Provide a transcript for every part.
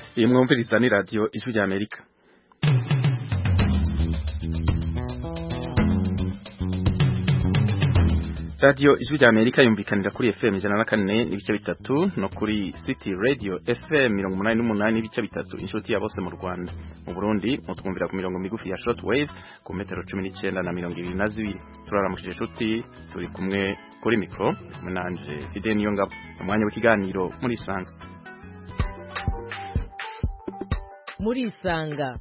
Iyi mwumviriza ni radio Ijwi rya Amerika. Radio Ijwi rya Amerika yumvikanira kuri FM 104 n'ibice bitatu no kuri City Radio FM 88 n'ibice bitatu inshuti ya bose mu Rwanda. Mu Burundi mutwumvira ku mirongo migufi ya shortwave ku metero 19 na 22. Turaramukije inshuti turi kumwe kuri micro munanje Fidel Niyongabo umwanya w'ikiganiro muri Sanga. Muri Isanga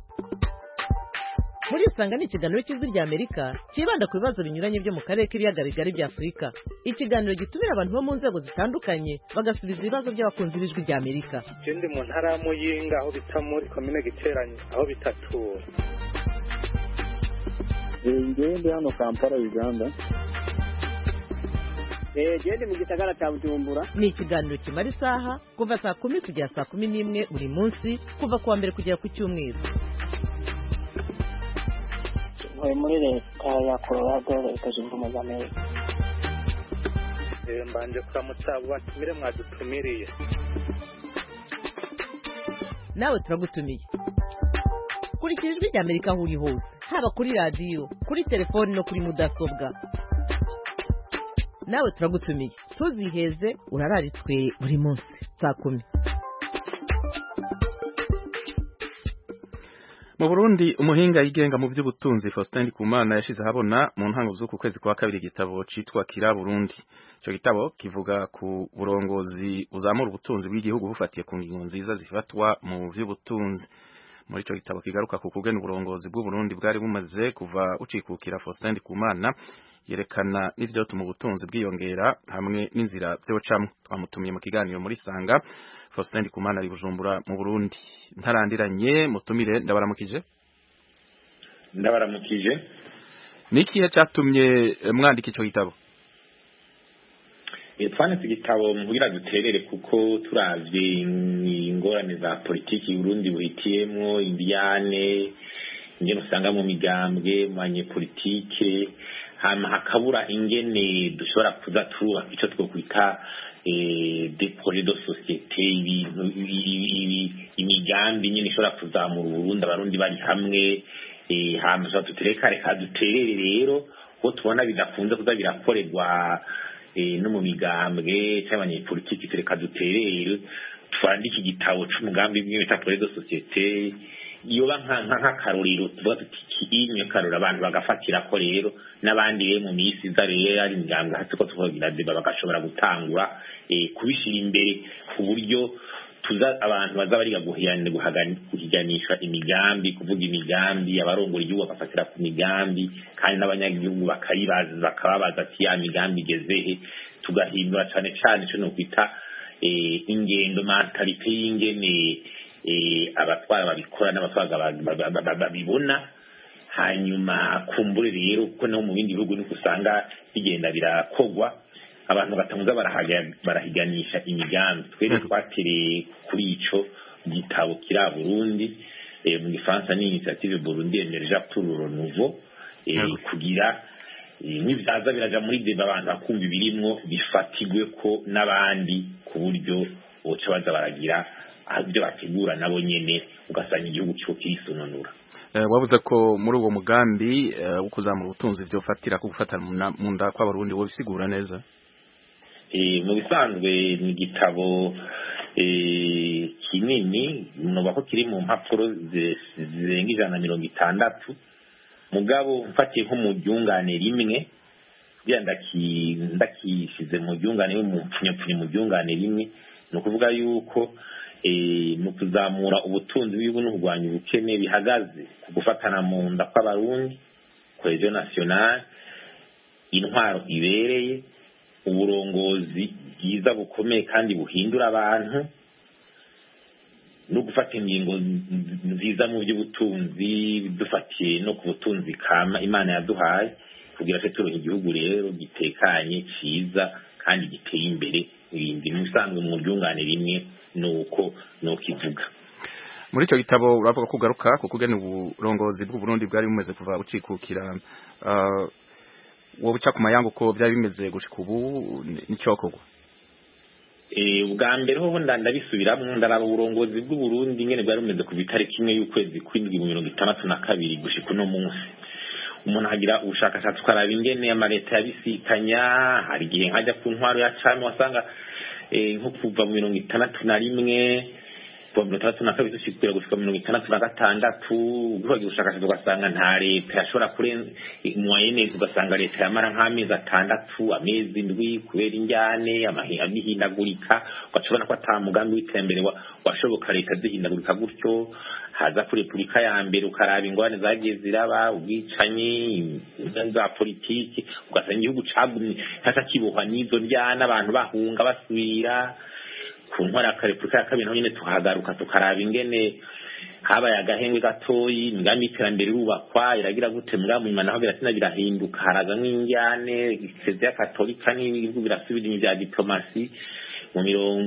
ni ikiganiro cy'Ijwi rya Amerika kibanda ku bibazo binyuranye byo mu karere k'ibiyaga bigari bya Afurika. Ikiganiro gitumira abantu bo mu nzego zitandukanye bagasubiza ibibazo by'abakunzi b'Ijwi rya Amerika. Ndi mu ntara ya Muyinga aho bita muri komine Giteranye aho bitatura. Ndi hano Kampala Uganda. Ndi mu gisagara cya Bujumbura. Ni ikiganiro kimara isaha kuva saa 10 kugera saa 11 buri munsi kuva kuwa mbere kugera ku cyumweru. Muri leta ya Colorado leta zunze ubumwe za Amerika. Mbanje kuramutsa batumire mwadutumiriye. Nawe turagutumiye. Kurikira Ijwi rya Amerika aho uri hose, haba kuri radio, kuri telefone no kuri mudasobwa. Nawe turagutumiye. Tuziheze urararitswe buri munsi saa 10. Mu Burundi umuhinga yigenga mu by'ubutunzi Faustin Ndikumana yashize habona mu ntango z'uku kwezi kwa kabiri igitabo citwa Kira Burundi. Ico gitabo kivuga ku burongozi uzamura ubutunzi bw'igihugu bufatiye ku ngingo nziza zifatwa mu by'ubutunzi. Muri ico gitabo kigaruka ku kugena uburongozi bw'u Burundi bwari bumaze kuva ucikukira Faustin Ndikumana yerekana n'ivyotuma ubutunzi bwiyongera hamwe n'inzira byocamwe. Twamutumiye mu kiganiro muri Sanga. Faustin Ndikumana ari Bujumbura mu Burundi. Ntarandiranye mutumire ndabaramukije. Ndabaramukije. Nikihe cyatumye mwandika ico gitabo? Twanditse igitabo mugira duterere kuko turavye ingorane za politiki Burundi buhitiyemwo indiane ingene usanga mu migambwe mu banyepolitike hakabura ingene dushobora kuza tuba ico twokwita des projets de société imigambi nyine ishobora kuzamura Burundi abarundi bari hamwe hama tutereka reka duterere rero ko tubona bidakunze kuza birakorerwa no mu migambwe cy'abanyepolitiki tereka duterere twandika igitabo c'umugambi bimwe bita projet de société yoba nka karorero tuvuga tuti imwe karora abantu bagafatira ko rero n'abandi rero mu misi za rero ari ingamba hasi ko tuvugira deba bagashobora gutangura kubishira imbere ku buryo tuza abantu bazabariga guhiganisha imigambi kuvuga imigambi abarongora igihugu bagafatira ku migambi kandi n'abanyagihugu bakababaza ati ya migambi igezehe tugahindura cyane cyane cyo no kwita ingendo mentalite y'ingene abatwara babikora n'abatwaga babibona hanyuma kumbure rero kuko no mu bindi bihugu niko usanga bigenda birakogwa abantu batanguza barahiganisha imigambi twere twatereye kuri ico gitabo Kira Burundi mu Gifaransa ni initiative Burundi Emergent pour le Renouveau kugira n'ibyaza biraja muri deba abantu bakumva ibirimwo bifatigwe ko n'abandi ku buryo boca baza baragira ibyo bategura nabo nyene ugasanga igihugu cyo kisununura. Wabuze ko muri uwo mugambi wo kuzamura ubutunzi byo fatira ku gufatana mu nda kw'abarundi wo bisigura neza. Mu bisanzwe ni igitabo kinini noba ko kiri mu mpapuro zirenga 160 mugabo mfatiye nko mu ryungane rimwe ndakishize mu ryungane mu pfunyapfunya mu ryungane rimwe no kuvuga yuko mu kuzamura ubutunzi bw'igihugu no kurwanya ubukene bihagaze ku gufatana mu nda kw'abarundi cohesion nationale intwaro ibereye uburongozi bwiza bukomeye kandi buhindura abantu no gufata ingingo nziza mu by'ubutunzi bidufatiye no ku butunzi kama Imana yaduhaye kugira ngo turonke igihugu rero gitekanye ciza kandi giteye imbere ibindi musanzwe mu ryungane rimwe nuko kivuga. Muri ico gitabo uravuga ko ugaruka ku kugena uburongozi bw'u Burundi bwari bumeze kuva bucikukira wo buca ku mayango ko byari bimeze gushika ubu n'icokogwa. ubwa mbere ho ndabisubiramwo ndaraba uburongozi bw'u Burundi ngene bwari bumeze ku itariki imwe y'ukwezi kw'indwi mu 1962 gushika uno munsi umuntu agira ubushakashatsi ukaraba ingene amaleta yabisikanya hari igihe nkajya ku ntwaro ya cami wasanga nko kuva mu 1961 kuva mu 1962 dushikira gushika mu 1966 ugiye ubushakashatsi ugasanga nta leta yashobora kurenza moyenne ugasanga leta yamara nk'amezi 6 amezi 7 kubera injyane amahindagurika ugacubona ko ata mugambi w'iterambere washoboka leta zihindagurika gutyo haza kuri Repubulika ya mbere ukaraba ingwane zagiye ziraba ubwicanyi za politiki ugasanga igihugu cagumye hatakibohwa n'izo njyana abantu bahunga basubira ku ntwara ya Repubulika ya kabiri naho nyene tuhagaruka tukaraba ingene habaye agahengwe gatoyi imigambi y'iterambere irubakwa iragira gute mbwa mu nyuma naho biratina birahinduka haraza nk'injyane Eklezia Katolika n'ibihugu birasubira mu bya diplomasi mu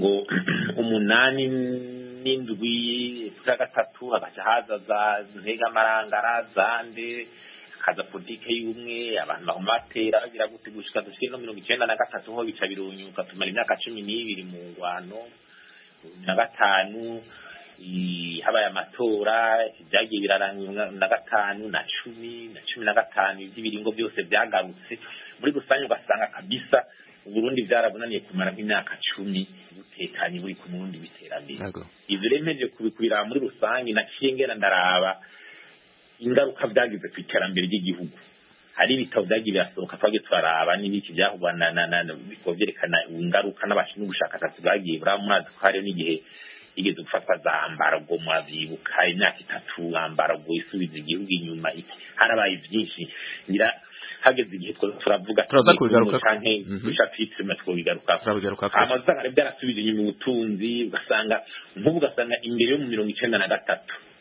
1987 hagaca haza za ntega marangara zande kaza politike y'umwe abantu bahumatera bagira gute gushika dushike no 1993 ho bica birunyuka tumara imyaka 12 mu ngwano na gatanu habaye amatora byagiye birarangwa na gatanu na 10 na 15 iby'ibiringo byose byagarutse muri gusanyo ugasanga kabisa Burundi byarabunaniye kumara imyaka 10 gutekanye buri ku Burundi biterambere ivyo remeje kubikubira muri rusangi naciye ngera ndaraba ingaruka byagize ku iterambere ry'igihugu hari ibitabo byagiye birasohoka twage twaraba n'ibiki byahubana na byerekana ingaruka n'abashinzwe ubushakashatsi bwagiye buramuzi ko hari n'igihe igeze gufatwa za ambargo mwazibuka imyaka 3 ambargo isubiza igihugu inyuma harabaye byinshi ngira hageze igihe turavuga turaza kubigaruka canke chapitre matwo bigaruka amazanga byarasubije inyuma ubutunzi ugasanga ugasanga imbere yo mu 1993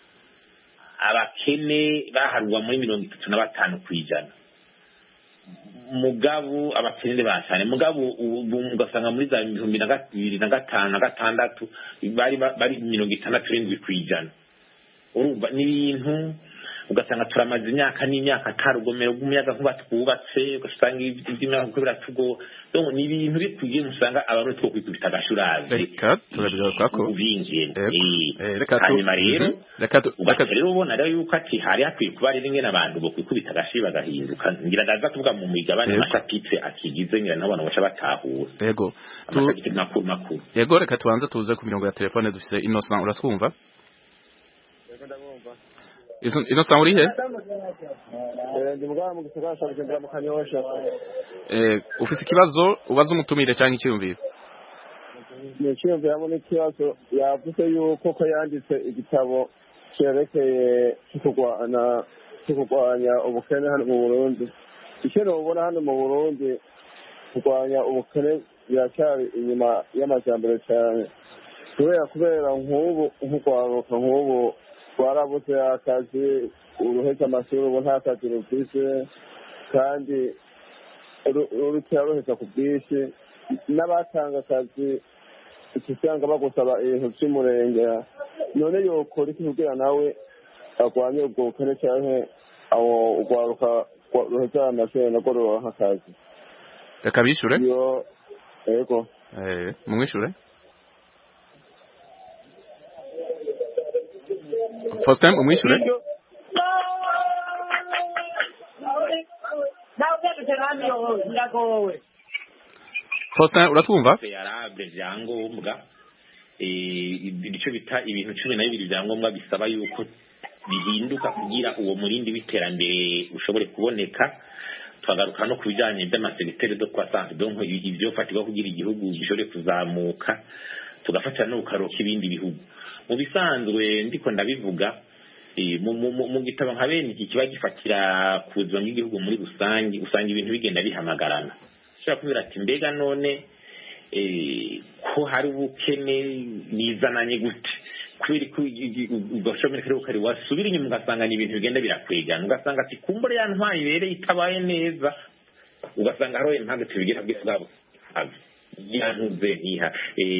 abakene baharwa muri 35 kwijana mugabo abakene basane mugabo ugasanga muri za 2025 na gatandatu bari 67 kwijana urumva n'ibintu ugasanga turamaze imyaka n'imyaka atarugomero rw'umuyaga nkuba twubatse ugasanga iby'imyaka uko biratugo donc ni ibintu bikwiye musanga abantu two kwikubita agashuraze reka turabigaruka ko ubinjiye reka rero ubona rero yuko ati hari hakwiye kuba rero ingene abantu bo kwikubita agashi bagahinduka ngira ndaza kuvuga mu migabane amashapitse akigize ngira n'abantu baca batahura yego makuru yego reka tubanze tuze ku mirongo ya telefone dufise Innocent uratwumva Innocent uri he ndi mugabo mu gisagara cya Bujumbura mu Kanyosha ufise ikibazo ubaza umutumire cyangwa icyumviro ni icyumviro hamwe n'ikibazo yavuze yuko ko yanditse igitabo cyerekeye kurwanya ubukene hano mu Burundi icyo ubona hano mu Burundi kurwanya ubukene biracyari inyuma y'amajyambere cyane kubera nk'urwaruka nk'ubu twarabuze akazi uruhetse amashuri ubu nta kazi rufise kandi ruheza ku bwinshi n'abatanga akazi usanga bagusaba ibintu by'umurenge none yokora iki kugira nawe arwanye ubwo bukene cyane aho urwaruka ruheza amashuri narwo ruronka akazi reka bishure yego mumwishure First time umwishure First time uratwumva yarabe byangombwa ibice bita ibintu 12 byangombwa bisaba yuko bihinduka kugira uwo murindi w'iterambere ushobore kuboneka twagaruka no kubijanye by'amasekreteri do croissance donc ibyo fatirwa kugira igihugu gishobore kuzamuka tugafatira no ukaroka ibindi bihugu mu bisanzwe ndiko ndabivuga mu gitabo nka bene iki kiba gifatira ku buzima bw'igihugu muri rusange usanga ibintu bigenda bihamagarana ushobora kubwira ati mbega none ko hari ubukene nizananye gute kubera ko ugashobora kare ukari wasubira inyuma ugasanga ni ibintu bigenda birakwegana ugasanga ati kumbure ya ntwari ibereye itabaye neza ugasanga hariho impamvu tubigira bwabo yantuze niha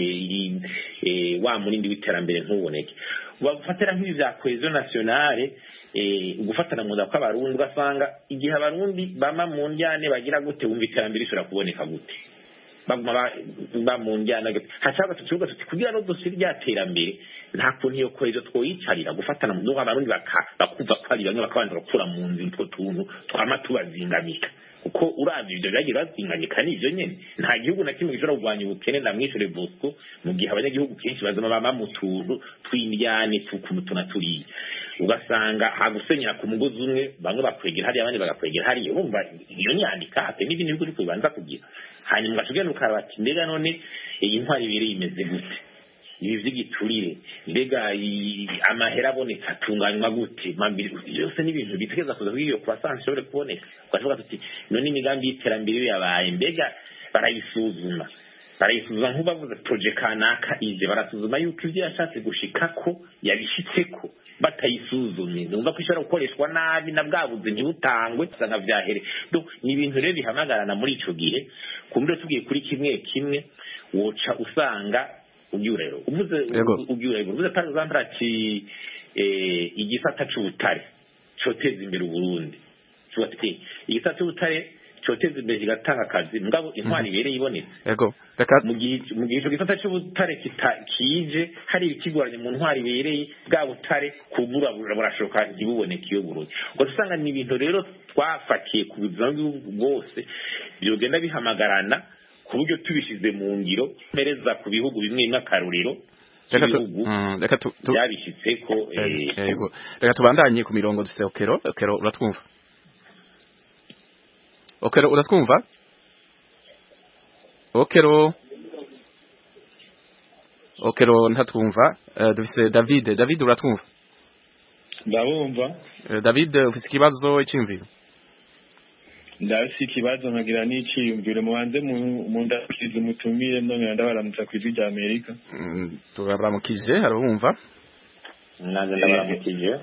wa murindi w'iterambere ntuboneke bafatira nk'ibi bya cohesion nationale ugufatana mu ndako abarundi ugasanga igihe abarundi bama mu njyane bagira gute wumva iterambere ishobora kuboneka gute bamunjyana hashaka tukivuga tuti kugira no dusiri ryaterambere nta kuntu iyo kohezo twoyicarira gufatana mu abarundi bakuva ko ari bamwe bakabanza gukura mu nzi utwo tuntu twama tubazingamika kuko uravye ibyo byagira bazingamika n'ivyo nyene nta gihugu na kimwe gishobora kugwanya ubukene ndamwishure Bosco mu gihe abanyagihugu kenshi bazama bama mu tuntu tw'indyane tukuntu tunaturiye ugasanga hagusenyera ku mugozi umwe bamwe bakwegera hari abandi bagakwegera hari urumva iyo nyandika ate n'ibindi bihugu kubanza kugira hanyuma ugashobora ukabati mbega none iyi ntwari ibiri imeze gute ibi vy'igiturire mbega amahera aboneka atunganywa gute byose n'ibintu bitegeza kuza kwiyo kwa sanse shobore kuboneka ugashoboka tuti none imigambi y'iterambere yabaye mbega barayisuzuma nk'ubavuze project kanaka ije barasuzuma yuko ivyo yashatse gushikako yabishitseko batayisuzumye numva ko ishobora gukoreshwa nabi na bwabuze ntibutangwe usanga vyahere ni ibintu rero bihamagarana muri ico gihe kumbe tugiye kuri kimwe woca usanga uvuze par exemple ati igisata c'ubutare coteza imbere Burundi cyubatse igisata c'ubutare coteza imbere kigatanga akazi mugabo intwari ibereye ibonetse mu gihe ico gisata c'ubutare kije hari ikigoranye mu ntwari ibereye bwa butare kubura burashoka ntibuboneke iyo Burundi ubwo usanga ni ibintu rero twafatiye ku buzima bwose byogenda bihamagarana ku buryo tubishize mu ngiro mereza ku bihugu bimwe n'akaruriro reka byabishitseko reka tubandanye ku mirongo dufite Okero uratwumva uratwumva Okero ntatwumva dufite David uratwumva ndabumva David ufite ikibazo cy'imviro ndasi ikibazo nkagira n'iciyumviro mubanze mu ndakize mutumire none ndabaramutsa ku ijwi rya Amerika tubaramukije harumva nanze ndabaramukije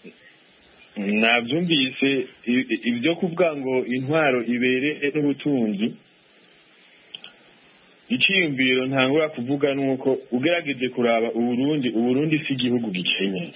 nabyumvise ibyo kuvuga ngo intwaro ibere n'ubutunzi iciyumviro ntangura kuvuga nuko ugerageje kuraba Uburundi si igihugu gikenye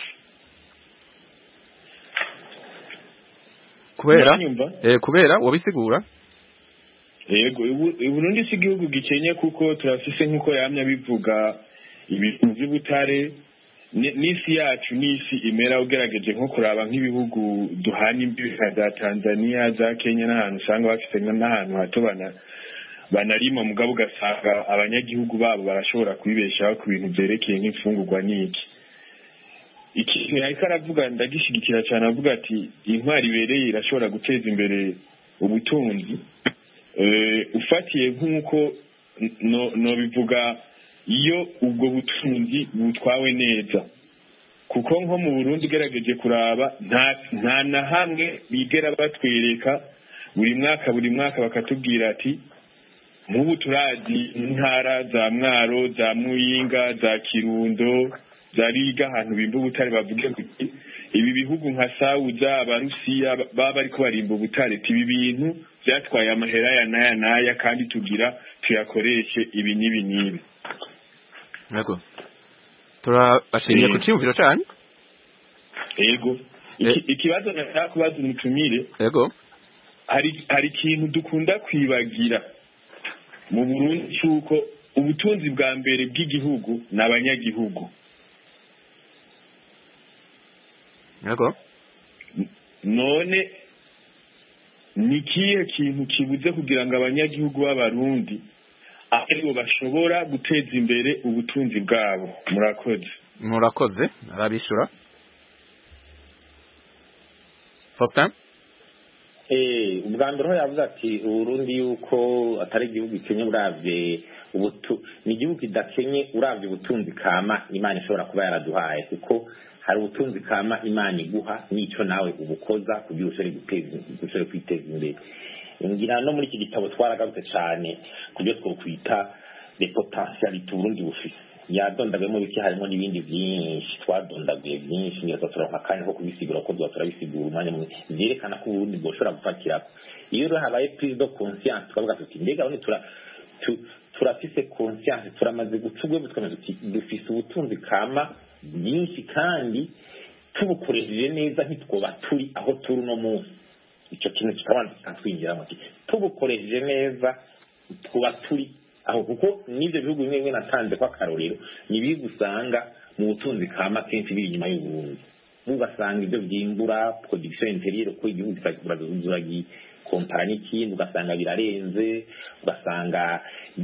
kubera wabisigura yego Burundi si igihugu gikenye kuko turafise nk'uko yamya bivuga ibintu by'ubutare n'isi yacu n'isi imera ugerageje nko kuraba nk'ibihugu duhana imbibi za Tanzania za Kenya n'ahantu usanga bafite n'ahantu hato banarima mugabo ugasanga abanyagihugu babo barashobora kwibeshaho ku bintu byerekeye nk'imfungurwa n'iki ikintu yariko aravuga ndagishigikira cyane avuga ati intwari ibereye irashobora guteza imbere ubutunzi ufatiye nk'uko no bivuga iyo ubwo butunzi butwawe neza kuko nko mu Burundi ugerageje kuraba nta na hamwe bigera batwereka buri mwaka bakatubwira ati nk'ubu turazi intara za Mwaro za Muyinga za Kirundo zariga ahantu bimba ubutare bavuge kuti ibi bihugu nka Sauza abarusiya baba bariko barimba ubutare ibi bintu byatwaye amahera ya naya kandi tugira tuyakoreshe ibi n'ibi yego turabashimiye ku cyumviro cyane yego ikibazo nashaka kubaza umutumire yego hari ikintu dukunda kwibagira mu Burundi cyuko ubutunzi bwa mbere bw'igihugu n'abanyagihugu yego none ni kihe kintu kibuze kugira ngo abanyagihugu b'abarundi aribo bashobora guteza imbere ubutunzi bwabo murakoze arabishura Faustin ubwa mbere ho yavuze ati Uburundi yuko atari igihugu gikenye uravye ni igihugu kidakenye uravye ubutunzi kama Imana ishobora kuba yaraduhaye kuko hari ubutunzi kama Imana iguha nico nawe ubukoza kugira ushobore kwiteza imbere ngira no muri iki gitabo twaragarutse cyane kubyo twokwita les potentialités Burundi bufise yadondagamo biki harimo n'ibindi byinshi twadondaguye byinshi ngira turonka kandi ko kubisigura ko turabisigura umwanya mwe byerekana ko Burundi bwoshobora gufatira iyo rero habaye prise de conscience twavuga tuti mbega bone turafise conscience turamaze gucugwe twamaze dufise ubutunzi kama byinshi kandi tubukoresheje neza ntitwoba turi aho turi no munsi icyo kintu kikabanza twinjiramo tubukoresheje neza twuba turi aho kuko n'ibyo bihugu bimwe bimwe natanze ko akarorero ni ibihugu usanga mu butunzi kama kenshi biri inyuma y'uburundi ugasanga ibyo byimbura production intérieure ko igihugu kikagura kompara n'ikindi ugasanga birarenze ugasanga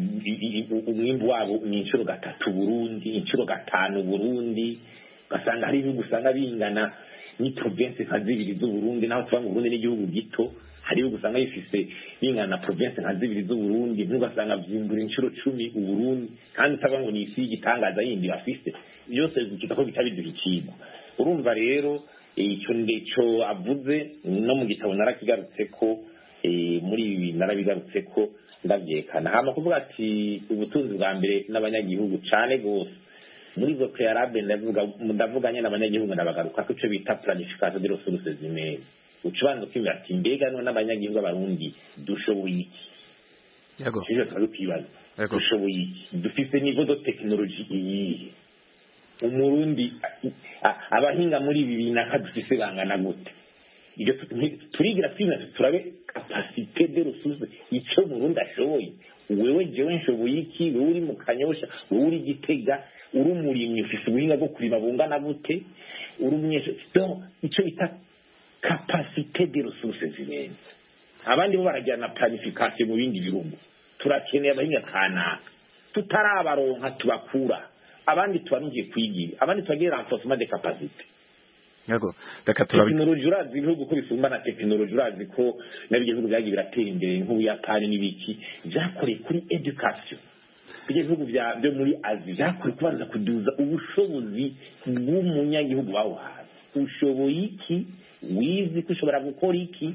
umwimbu wabo ni inshuro 3 Burundi inshuro 5 Burundi ugasanga hari ibihugu usanga bingana ni province nka 2 z'u Burundi naho tuvuga ngo Burundi n'igihugu gito hari ibihugu usanga bifise bingana na province nka 2 z'u Burundi ugasanga byimbura inshuro 10 u Burundi kandi utavuga ngo ni isi y'igitangaza yindi bafise byose bikita ko bitabiduha ikintu urumva rero icyo ndeco avuze no mu gitabo narakigarutse ko muri ibi narabigarutse ko ndabyekana hama kuvuga ati ubutunzi bwa mbere n'abanyagihugu cyane gose muri zo préalable ndavuganye n'abanyagihugu ndabagaruka ko cyo bita planification de ressources humaines ucubanza kwibira ati mbega no n'abanyagihugu abarundi dushoboye iki yego cyo twarukibaza dushoboye iki dufite niveau de technologie iyi umurundi abahinga muri ibi binaka dufise bangana gute iyo turigira twina turabe capacité de ressources icyo Burundi ashoboye wewe jewe nshoboye iki wewe uri mu Kanyosha wewe uri Gitega uri umurimyi ufise ubuhinga bwo kurima bungana gute uri umunyesha donc icyo bita capacité de ressources humaines abandi bo baragira na planification mu bindi bihugu turakeneye abahinga kanaka tutarabaronka tubakura abandi tubaringiye kwigira abandi tubagira renforcement de capacité yego reka turabi technology urazi ibihugu ko bisumba na technology urazi ko nabyo bihugu byagiye biratera imbere nk'Ubuyapani n'ibiki byakoreye kuri education bije bihugu byo muri Asia byakoreye kubanza kuduza ubushobozi bw'umunyagihugu bawo hasi ushoboye iki wizi ko ushobora gukora iki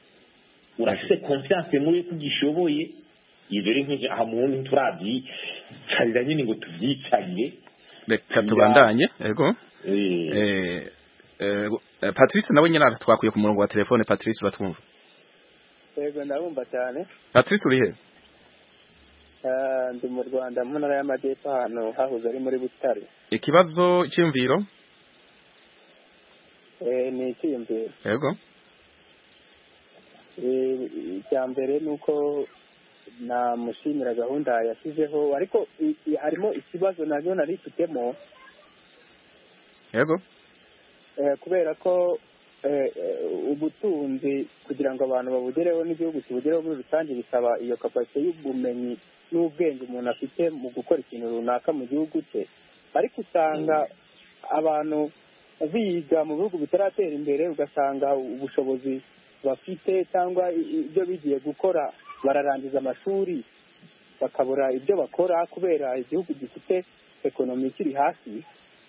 urafise confiance muri ko gishoboye ivyo rero nkije aha muntu turabyi carira nyine ngo tuvyicariye reka tubandanye yego Patrice nawe nyina twakwiye ku murongo wa telefone Patrice uratwumva yego ndabumva cyane Patrice uri he ndi mu Rwanda mu ntara y'Amajyepfo hano hahuze ari muri Butare ikibazo cy'imviro ni icyiyumviro yego icya mbere ni uko namushimira gahunda yashyizeho ariko harimo ikibazo nabyo narifitemo yego kubera ko ubutunzi kugira ngo abantu babugereho n'igihugu kibugereho muri rusange bisaba iyo kapasite y'ubumenyi n'ubwenge umuntu afite mu gukora ikintu runaka mu gihugu cye ariko usanga abantu biga mu bihugu bitaratera imbere ugasanga ubushobozi bafite cyangwa ibyo bigiye gukora bararangiza amashuri bakabura ibyo bakora kubera igihugu gifite ekonomi ikiri hasi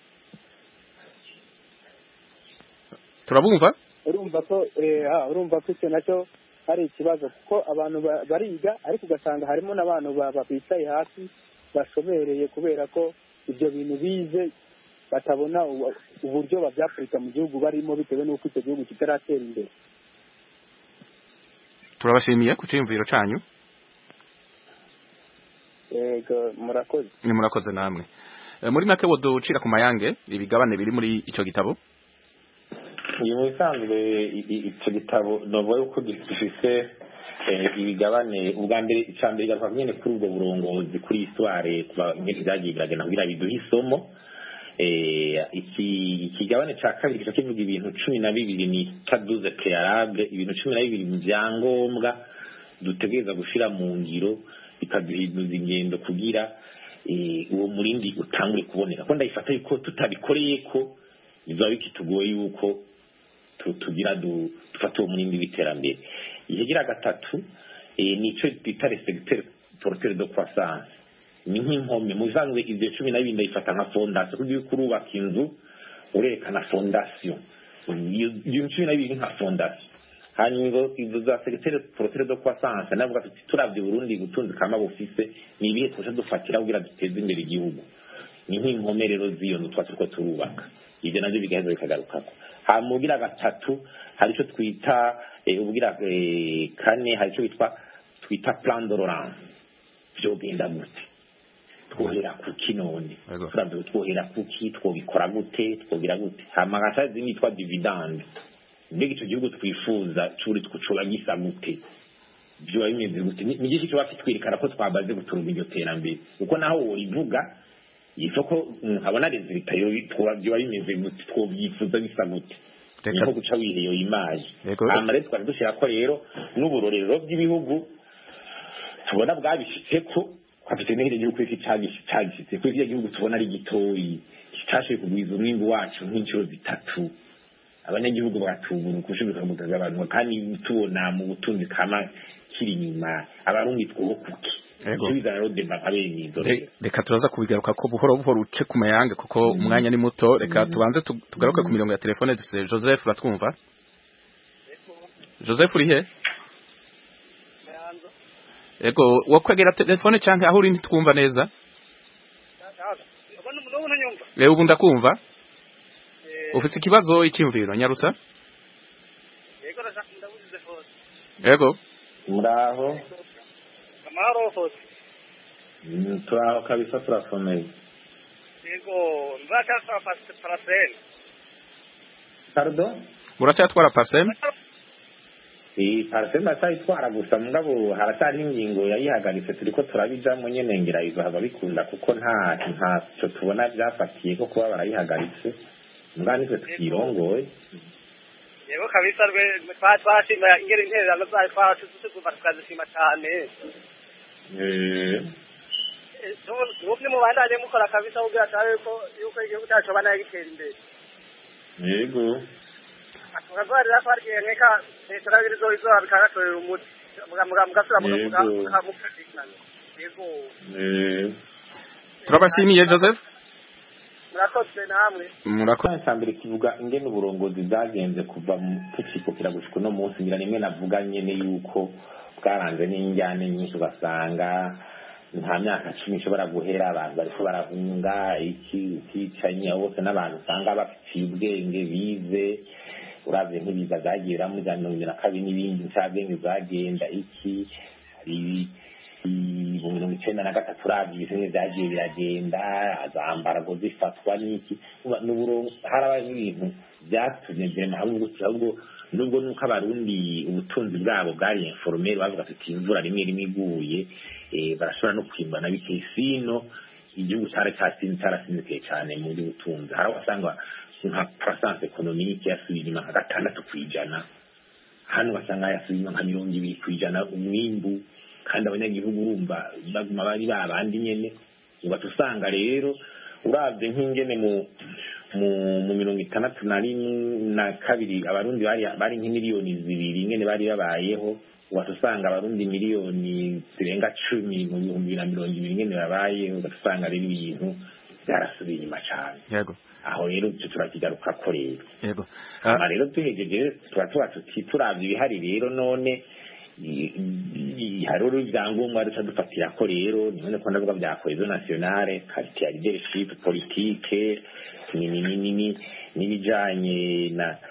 turabumva urumva ko icyo nacyo ari ikibazo kuko abantu bariga ariko ugasanga harimo n'abantu bicaye hasi bashobereye kubera ko ibyo bintu bize batabona uburyo babyapurika mu gihugu barimo bitewe n'uko icyo gihugu kitaratera imbere turabashimiye ku cyumviro cyanyu yego murakoze ni murakoze namwe muri make woducira ku mayange ibigabane biri muri icyo gitabo uyu musanzwe icyo gitabo novuga yuko gifise ibigabane ubwa mbere icambere gafa nyene kuri ubwo burongozi kuri histoire kuba nyene byagiye biragenda kugira biduhe isomo ikigabane ca kabiri kica kivuga ibintu 12 ni taduze préalable ibintu 12 mu byangombwa dutegereza gushira mu ngiro bikaduhinduza ingendo kugira uwo murindi utangure kuboneka ko ndayifata yuko tutabikoreye ko bizoba bikitugoye yuko tugira dufata uwo murindi w'iterambere ikigira gatatu nico bita le secteur porteur de croissance ni nk'impome mu bisanzwe ivyo 12 ndayifata nka fondation kugira kurubaka inzu urerekana fondation iyo 12 nka fondation hanyuma izo za secteur porteur de croissance navuga ati turavye Burundi gutunza kama bufise ni ibihe twasha dufatira kugira duteze imbere igihugu ni nk'impome rero ziyo twatse turubaka ivyo navyo bigaheza bikagarukako hamugira gatatu hari cyo twita ubugira kane hari cyo twita plan de relance byo genda gute twohera ku kinone turavye twohera kuki twobikora gute twogira gute hamagasa zinitwa dividende mbega icyo gihugu twifuza curi twicuba gisa gute byo bimeze gute ni giki cyo bakitwerekana ko twabaze guturuma iryo terambere kuko naho worivuga isoko abona resulta yo byo bimeze gute twobyifuza bisa gute niko guca wiheyo image amare twari dushaka ko rero n'uburorero bw'ibihugu tubona bwabishitse ko kwafite n'ihire ryo kwiki cyagishitse ko igihe gihugu tubona ari gitoyi kitashe kugwiza umwimbu wacu nk'inshuro zitatu abanyagihugu batubura kushimika mutaza abantu kandi tubona mu butunzi kama kiri nyuma abarundi twokuki reka turaza kubigaruka ko buhoro buhoro uce ku mayange kuko umwanya ni muto reka tubanze tugaruke ku mirongo ya telefone dufite Joseph uratwumva Joseph uri he ego wakwegera telefone cyangwa aho uri ntitwumva neza ubu ndakumva ufite ikibazo icyumviro nyarutsa ego muraho amahoro hose turaho kabisa turakomeye yego nzatwara parasel pardon uracyatwara parasel parasel batayitwara gusa mugabo haratari ingingo yayihagaritse turiko turabijamo nyene ngira izaba bikunda kuko ntacyo tubona byafatiye ko kuba barayihagaritse mugani twe twirongoye yego kabisa rwe twashima ingeri intererano zayo twatuzuba tukazishima cyane n'ubwo mu bandanye mukora kabisa ubwira cyane ko yuko igihugu cyacu bana yagitera imbere yego akazarira twargiye nkeka turabirizo izo bikagatorera umuti mugasura mukamukatikana yego turabashimiye Joseph murakoze namwe murakoze cyambere kivuga ingene uburongozi bwagenze kuva mu tukikokira gushika no munsi ngira nimwe navuga nyene yuko bwaranze n'injyane nyinshi ugasanga nta myaka 10 ishobora guhera abantu bariko barahunga ikicanye bose n'abantu usanga bafitiye ubwenge bize uravye nk'ibiza zagira mu jana 2022 n'ibindi nsabenge zagenda iki ari mu 1993 uravye ibintu byagiye biragenda azambara ngo zifatwa n'iki n'uburo harabaye ibintu byatumye byema hamwe gutya ahubwo nubwo nuko abarundi ubutunzi bwabo bwari informel bavuga ati imvura rimwe rimwe iguye barashobora no kwimbana bikesino igihugu cyarasinzikaye cyane mu butunzi hari wasanga nka croissance économique yasubiye inyuma nka 6%, hano basanga yasubiye nka 20% umwimbu kandi abanyagihugu urumva baguma bari babandi nyene ubatusanga rero uravye nk'ingene mu 62 abarundi bari nk'imiliyoni 2 ingene bari babayeho watusanga abarundi miliyoni zirenga 10 mu 2020 ingene babayeho ugasanga rero ibintu byarasubiye inyuma cyane yego aho rero turakigaruka ko rero yego rero tuhejeje turavye ibihari rero none haruru ibyangombwa duca dufatira ko rero none ko ndavuga bya cohesion nationale qualité ya leadership politique n'ibijanye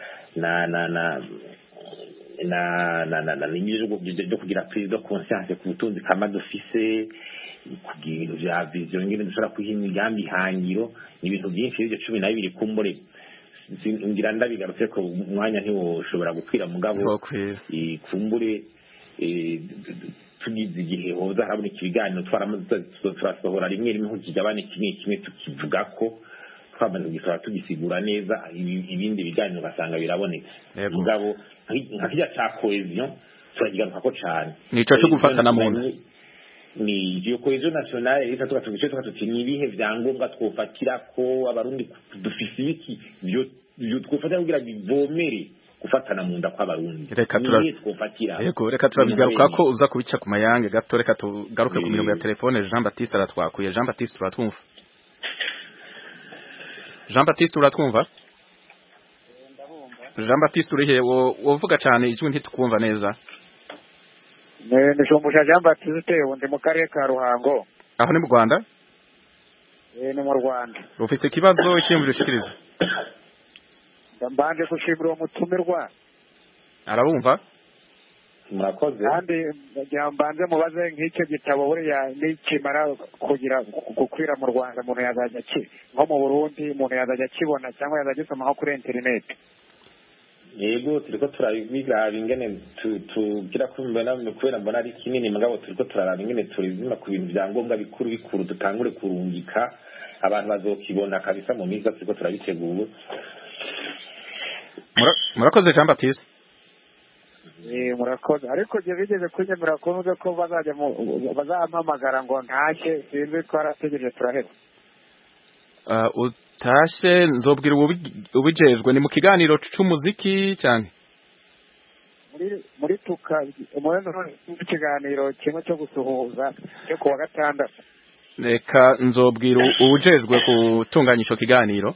n'ibyo kugira prise de conscience ku butunzi kama dufise kugira vya vision ngene dushobora kwiha imigambi hangiro n'ibintu byinshi ibyo 12 kumbure ngira ndabigarutse ko umwanya ntiwoshobora gukwira mugabo kumbure tugize igihe hoza haraboneka ibiganiro turasohora rimwe rimwe nk'ikigabane kimwe tukivuga ko twamaze kugisaba tugisigura neza ibindi biganiro ugasanga birabonetse mugabo nka kirya cya cohesion turakigaruka ko cyane nico cyo gufatana mu nda ni iyo cohesion nationale rero tugatubishe tukatuti nibihe vyangombwa twofatira ko abarundi dufise iki byo twofatira kugira bivomere gufatana mu nda kw'abarundi reka turabigaruka ko uza kubica ku mayange gato reka tugaruke ku mirongo ya telefone Jean Baptiste aratwakuye Jean Baptiste uratwumva Jean Baptiste urihe wovuga cyane ijwi ntitukumva neza Nishomusha Jean Baptiste undi mu karere ka Ruhango aho ni mu Rwanda ni mu Rwanda ufite ikibazo cy'imvura ushikiriza mbanje gushimira uwo mutumirwa arabumva murakoze kandi mbanje mubaze nk'icyo gitabo buriya nikimara kugira gukwira mu Rwanda umuntu yazajya nko mu Burundi umuntu yazajya kibona cyangwa yazajya gisoma kuri internet yego turiko turabiraba ingene tugira kumbena kubera mbona ari kinini mugabo turiko turaraba ingene turizima ku bintu bya ngombwa bikuru dutangure kurungika abantu bazokibona kabisa mu minsi turiko turabitegura. Murakoze Jean Baptiste. Murakoze ariko je bigeze kunyemera kuvuga ko bazampamagara ngo ntashye sinzi ko arategereje turaheba. Utashe nzobwira ubijejwe ni mu kiganiro c'umuziki cyane muri tuka mu kiganiro kimwe cyo gusuhuza cyo kuwa gatandatu. Reka nzobwira ubujejwe gutunganya ico kiganiro.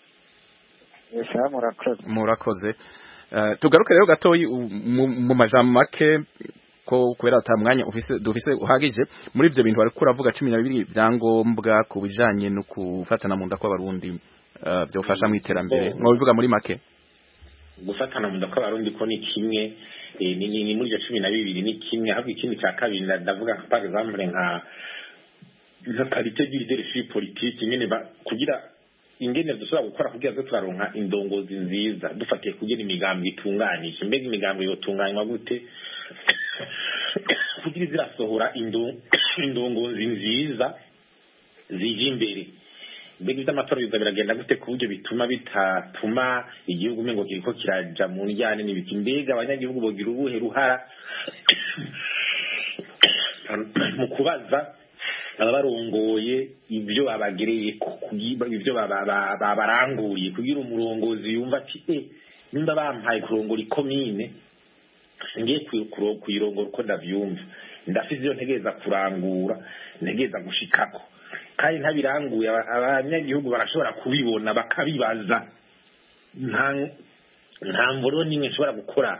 Murakoze. Tugaruke rero gatoyi mu majambo make ko kwera atamwanya dufise uhagije muri ivyo bintu bariko uravuga 12 byangombwa ku bijanye no kufatana mu nda kw'abarundi byofasha mu iterambere mwo bivuga muri make. Gufatana mu nda kw'abarundi ko ni kimwe ni muri 12 ni kimwe ahubwo ikindi cya kabiri ndavuga par exemple nka qualité du leadership politique nyene kugira ingene dushobora gukora kugira ngo turaronka indongozi nziza dufatiye kugira imigambi itunganije mbega imigambi yotunganywa gute kugira zirasohora indongozi nziza zije imbere mbega iby'amatora biza biragenda gute ku buryo bitatuma igihugu mengo kiriko kiraja mu njyane n'ibiki mbega abanyagihugu bogira ubuhe ruhara mu kubaza abarongoye ibyo babagereye ibyo babaranguriye kugira umurongozi yumva ati nimba bampaye kurongora ikomine ngiye kuyirongora uko ndavyumva ndafise iyo ntegereza kurangura ntegereza gushikako kandi ntabiranguye abanyagihugu barashobora kubibona bakabibaza nta mvoro nimwe nshobora gukora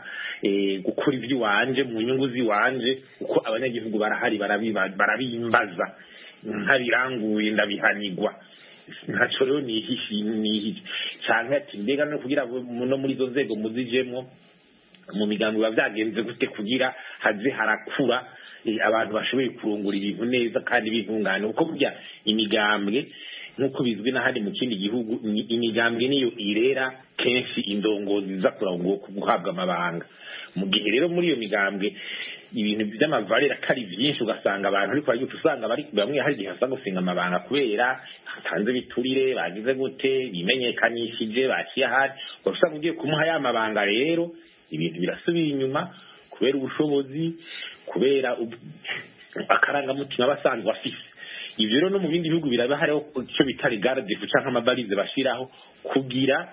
ivy'iwanje mu nyungu z'iwanje uko abanyagihugu barahari barabimbaza ntabiranguye ndabihanigwa ntaco rero nihishi canke ati mbega no kugira no muri zo nzego muzijemwo mu migambi bavyagenze gute kugira haze harakura abantu bashoboye kurungura ibintu neza kandi bivungana uko burya imigambwe nkuko bizwi n'ahandi mu kindi gihugu imigambwe niyo irera kenshi indongozi za guhabwa amabanga mu gihe rero muri iyo migambwe ibintu by'amavarera kari byinshi ugasanga abantu ariko bari usanga bari bamwe hari gihe usanga usinga amabanga kubera hatanze biturire bagize gute bimenyekanishije bakiye ahari usanga ugiye kumuha ya mabanga rero ibintu birasubira inyuma kubera ubushobozi kubera akarangamutima basanzwe afise ivyo rero no mu bindi bihugu biraba hariho icyo bita garde canke amabarize bashiraho kugira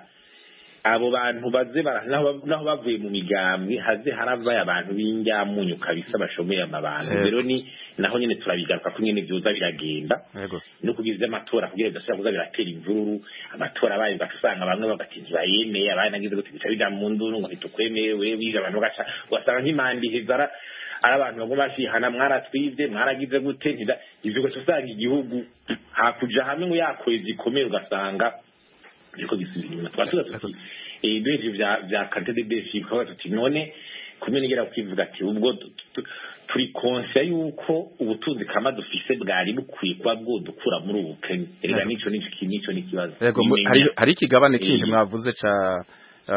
abo bantu baze naho bavuye mu migambi haze haravaye abantu b'injyamunyu kabisa bashomeye amabanga rero ni naho nyene turabigaruka ko nyene byoza biragenda no kugiza amatora kugira bidashobora kuza biratera imvururu amatora abaye batusanga bamwe bagatinza yemeye abana nagize gute bica bija mu nduru ngo bitukwemewe wiga abantu gacha wasanga nk'imandi hezara abantu bagoma bashihana mwaratwivye mwaragize gute ntida ivyo gusanga igihugu hakuja hamwe ngo yakwezi ikomeye ugasanga biko bisubira twatuza tuti ibintu bya candidacy kwa tuti none kumenegera kwivuga ati ubwo turi konse yuko ubutunzi kama dufise bwari bukwiye kwa bwo dukura muri ubukene rega nico nikibazo hari ikigabane kindi mwavuze ca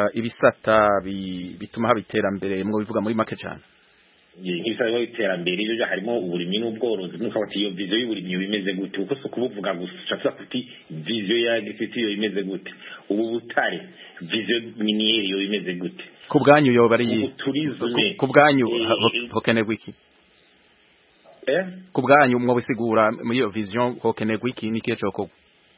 ibisata bituma habiterambere mwo bivuga muri make cyane nk'ibisaba iterambere ibyo harimo uburimyi n'ubworozi nuko bati iyo vision y'uburimyi bimeze gute uko so kubuvuga gusa kuti vision ya agriculture yo imeze gute ubu butare vision miniere yo imeze gute ku bwanyu yo bari ku bwanyu hokenerwa iki ku bwanyu mwo bisigura muri iyo vision hokenerwa iki ni kiyo cyo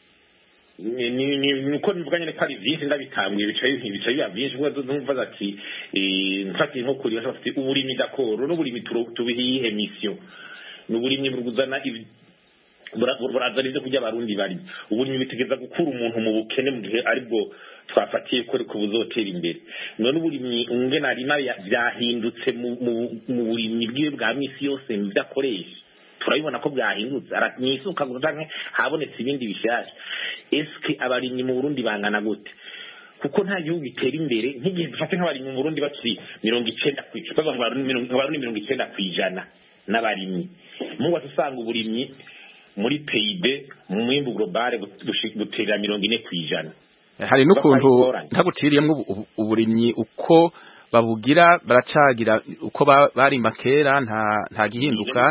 ni uko mvuganye ne kari byinshi ndabitanguye bicaye ya byinshi ubwo numva ati mfati nko kuri bafite uburimi dakoro n'uburimi tubihiye mission n'uburimi buruguzana burazana ibyo kujya abarundi bari uburimi bitegeza gukura umuntu mu bukene mu gihe aribwo twafatiye ko ariko buzotera imbere none uburimi unge narima byahindutse mu burimi bwiwe bwa misi yose byakoresha turabibona ko byahindutse aratnyisuka gutanke habonetse ibindi bishasha eske abarimyi mu Burundi bangana gute kuko nta gihugu gitera imbere nk'igihe dufate nk'abarimyi mu Burundi bakiri 90 kwikibaza ngo abarundi 90% n'abarimyi mu wasanga uburimyi muri PIB mu mwimbu global gutera 40%. hari n'ukuntu ntaguciriyemo uburimyi uko babugira baracagira uko barima kera nta gihinduka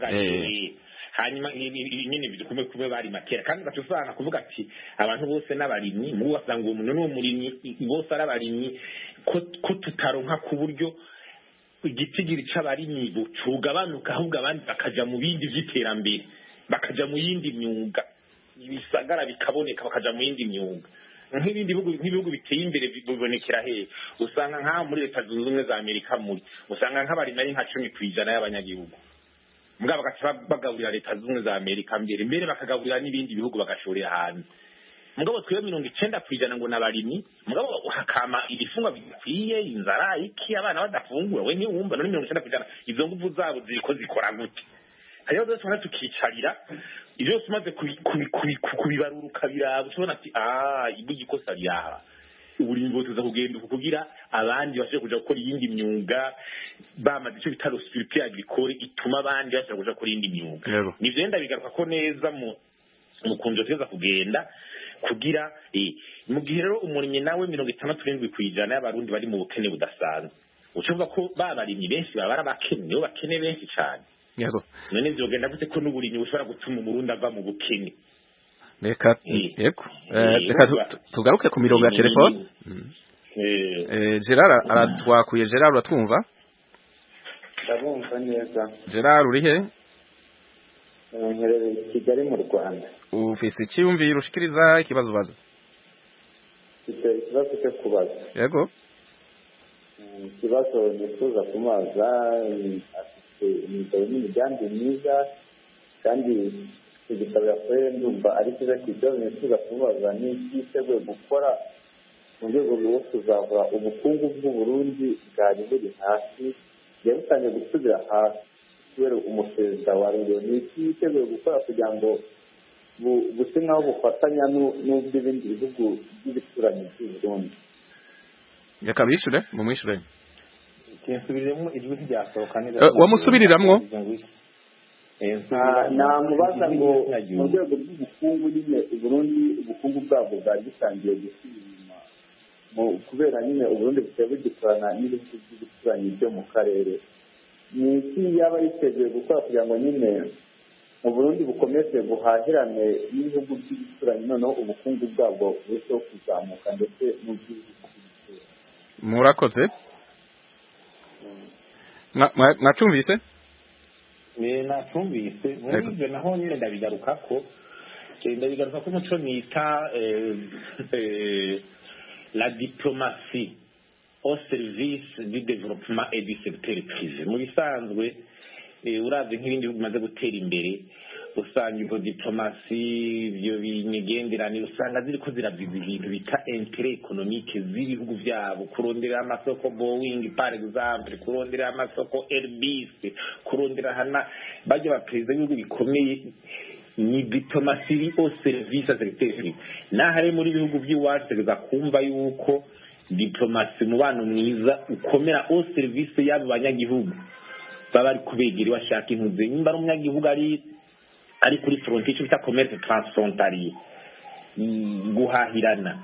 hanyuma nyine bidukume bari makera kandi batufana kuvuga ati abantu bose n'abarimyi mu wasanga umuntu no murimyi bose arabarimyi ko tutaronka ku buryo igitigiri c'abarimyi bucugabanuka ahubwo abandi bakaja mu bindi vy'iterambere bakaja mu yindi myuga ibisagara bikaboneka bakaja mu yindi myuga nk'ibihugu biteye imbere bibonekera he usanga nka muri Leta Zunze Ubumwe za Amerika usanga nk'abarimyi ari nka 10% y'abanyagihugu mugabo bagaca bagaburira Leta Zunze Ubumwe za Amerika mbere bakagaburira n'ibindi bihugu bagashorera hanze mugabo twebwe 90% ngo nabarimyi mugabo hakama ibifungwa bikwiye inzara iki abana badafungura we ni wumva no 90% izo nguvu zabo ziriko zikora gute hariho zose tubona tukicarira ibyo tumaze kubibaruruka biraba tubona ati ibuye ikosa ryaha uburimbo tuza kugenda kugira abandi bashobora kuja gukora iyindi myuga bamaze icyo bitaro spirituel agricole ituma abandi bashobora kuja gukora iyindi myuga nivyo yenda bigaruka ko neza mu kunjo tugeza kugenda kugira mu gihe rero umurimyi nawe 67% y'abarundi bari mu bukene budasanzwe ucuvuga ko babarimyi benshi baba abakene nibo bakene benshi cyane yego none vyogenda gute ko n'uburimyi bushobora gutuma umurundi ava mu bukene reka tugaruke ku mirongo ya telefone Gerard aratwakuye Gerard uratwumva ndabumva neza Gerard uri he nherereye Kigali mu Rwanda ufise icyumviro ushikiriza ikibazo baza ikibazo cyo kubaza yego ikibazo nifuza kumaza afite imigabo n'imigambi myiza kandi igitabo yakoreye ndumva ari cyiza kibazo nifuza kubaza ni icyiteguye gukora mu rwego rwo kuzahura ubukungu bw'Uburundi bwari buri hasi yabutangiye gusubira hasi kubera umuperezida wa Leo ni icyiteguye gukora kugira ngo buse nk'aho bufatanya n'ubw'ibindi bihugu by'ibituranyi by'Uburundi reka bishure mu mwishure kinsubiremo ijwi ryasohoka neza wamusubiriramwo namubaza ngo mu rwego rw'ubukungu nyine Uburundi ubukungu bwabwo bwari butangiye gusubira inyuma kubera nyine Uburundi buteye bugikorana n'ibihugu by'ibituranyi byo mu karere ni iki yaba yiteguye gukora kugira ngo nyine Uburundi bukomeze buhahirane n'ibihugu by'ibituranyi noneho ubukungu bwabwo burusheho kuzamuka ndetse n'ubw'ibihugu by'ibituranyi murakoze mwacumvise nacumvise muri ibyo naho nyine ndabigaruka ko umuco nita la diplomatie au service du développement et du secteur privé mu bisanzwe uravye nk'ibindi bihugu bimaze gutera imbere usanga izo diplomasi ibyo binyegenderanire usanga ziriko ziraviza ibintu bita intérêt économique z'ibihugu vyabo kurondera amasoko Boeing par exemple kurondera amasoko Airbus kurondera hana baje baperezida b'ibihugu bikomeye ni diplomasi au service à secteur privé nahare muri bihugu by'iwacu tegeza kumva yuko diplomasi mubano mwiza ukomera au service y'abo banyagihugu baba ari kubegera bashaka impuze nimba ari umunyagihugu ari kuri frontier bita commerce transfrontalier guhahirana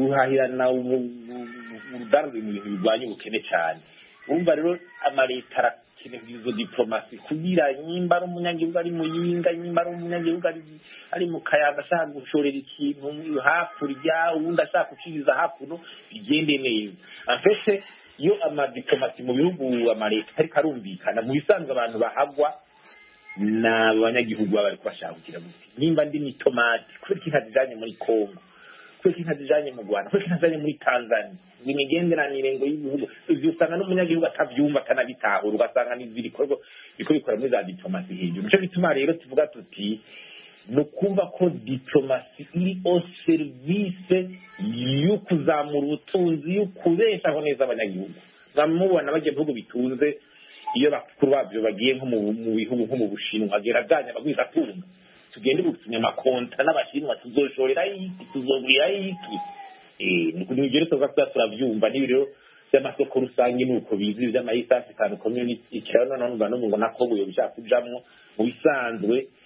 urudandazo mu bintu birwanya ubukene cyane urumva rero amaleta arakeneye izo diplomasi kugira nimba ari umunyagihugu ari muyinga nimba ari umunyagihugu ari mu kayaga ashaka gushorera ikintu hakurya uwundi ashaka kuciriza hakuno bigende neza afese iyo amadiplomasi mu bihugu amaleta ariko arumvikana mu bisanzwe abantu bahagwa n'abanyagihugu baba bari kubashakira guti nimba ndi ni tomati kubera intazijanye muri Kongo kubera intazijanye mu Rwanda kubera intazijanye muri Tanzania imigenderanire ngo y'ibihugu ivyo usanga n'umunyagihugu atavyumva atanabitahura ugasanga n'ibirikorwa bikora muri za diplomasi hejuru nico bituma rero tuvuga tuti no kumva ko diplomasi iri au service yo kuzamura ubutunzi yo kubeshaho neza abanyagihugu bamubona bagiye bihugu bitunze iyo bakuru babyo bagiye nko mu bihugu nko mu Bushinwa ageraganya bagwiza tunga tugende gusinya amakonta n'abashinwa tuzoshorera iki tuzogurira iki ni byo rero turavyumva n'ibiro by'amasoko rusange nuko bizi by'ama East African Community ikirano none ngo nako buyo bishaka kujamwo mu bisanzwe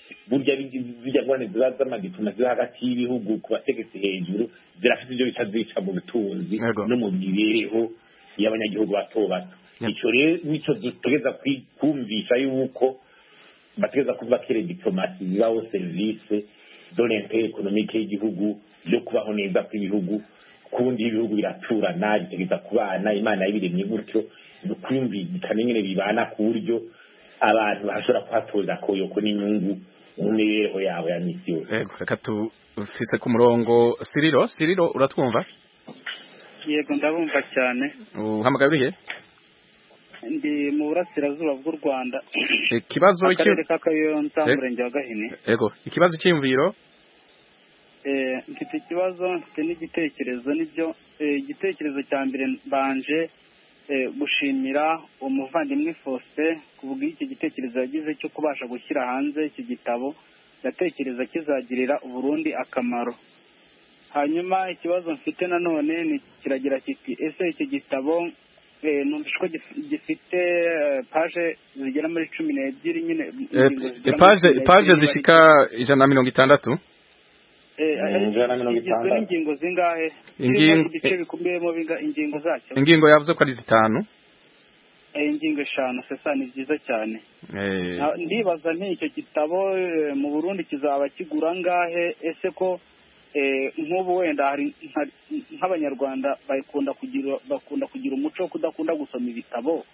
burya bijya ngwane z'amadiplomasi hagati y'ibihugu ku bategetsi hejuru zirafite ibyo bica zica mu butunzi no mu mibereho y'abanyagihugu bato bato icyo rero nicyo dutegeza kumvisha yuko bategeza kuvuga ko iri diplomasi zibaho serivisi d'orientation économique y'igihugu byo kubaho neza kw'ibihugu kundi ibihugu biraturana bitegeza kubana imana y'ibiremye gutyo kwumvikana nyine bibana ku buryo abantu bashobora kuhatoza koyoko n'inyungu mu mibereho yabo ya misi yose. Reka tufise ku murongo Siriro uratwumva? Yego ndabumva cyane. Uhamagaye urihe? Ndi mu burasirazuba bw'u Rwanda. Ikibazo akarere ka Kayonza umurenge wa Gahini. Yego ikibazo cy'imviro? Mfite ikibazo mfite n'igitekerezo nibyo igitekerezo cya mbere mbanje gushimira umuvandimwe Faustin kuvuga iki gitekerezo yagize cyo kubasha gushyira hanze iki gitabo ndatekereza kizagirira Burundi akamaro. Hanyuma ikibazo mfite nanone ni kiragira kiti ese iki gitabo numvise ko gifite page zigera muri 12 nyine page zishika 160 ingingo zingahe ibice bikumbiyemo ingingo zacyo ingingo yavuze ko ari 5 ingingo 5 sesa ni byiza cyane ndibaza nti icyo gitabo mu Burundi kizaba kigura ngahe ese ko nk'ubu wenda hari nk'abanyarwanda bakunda kugira umuco wo kudakunda gusoma ibitabo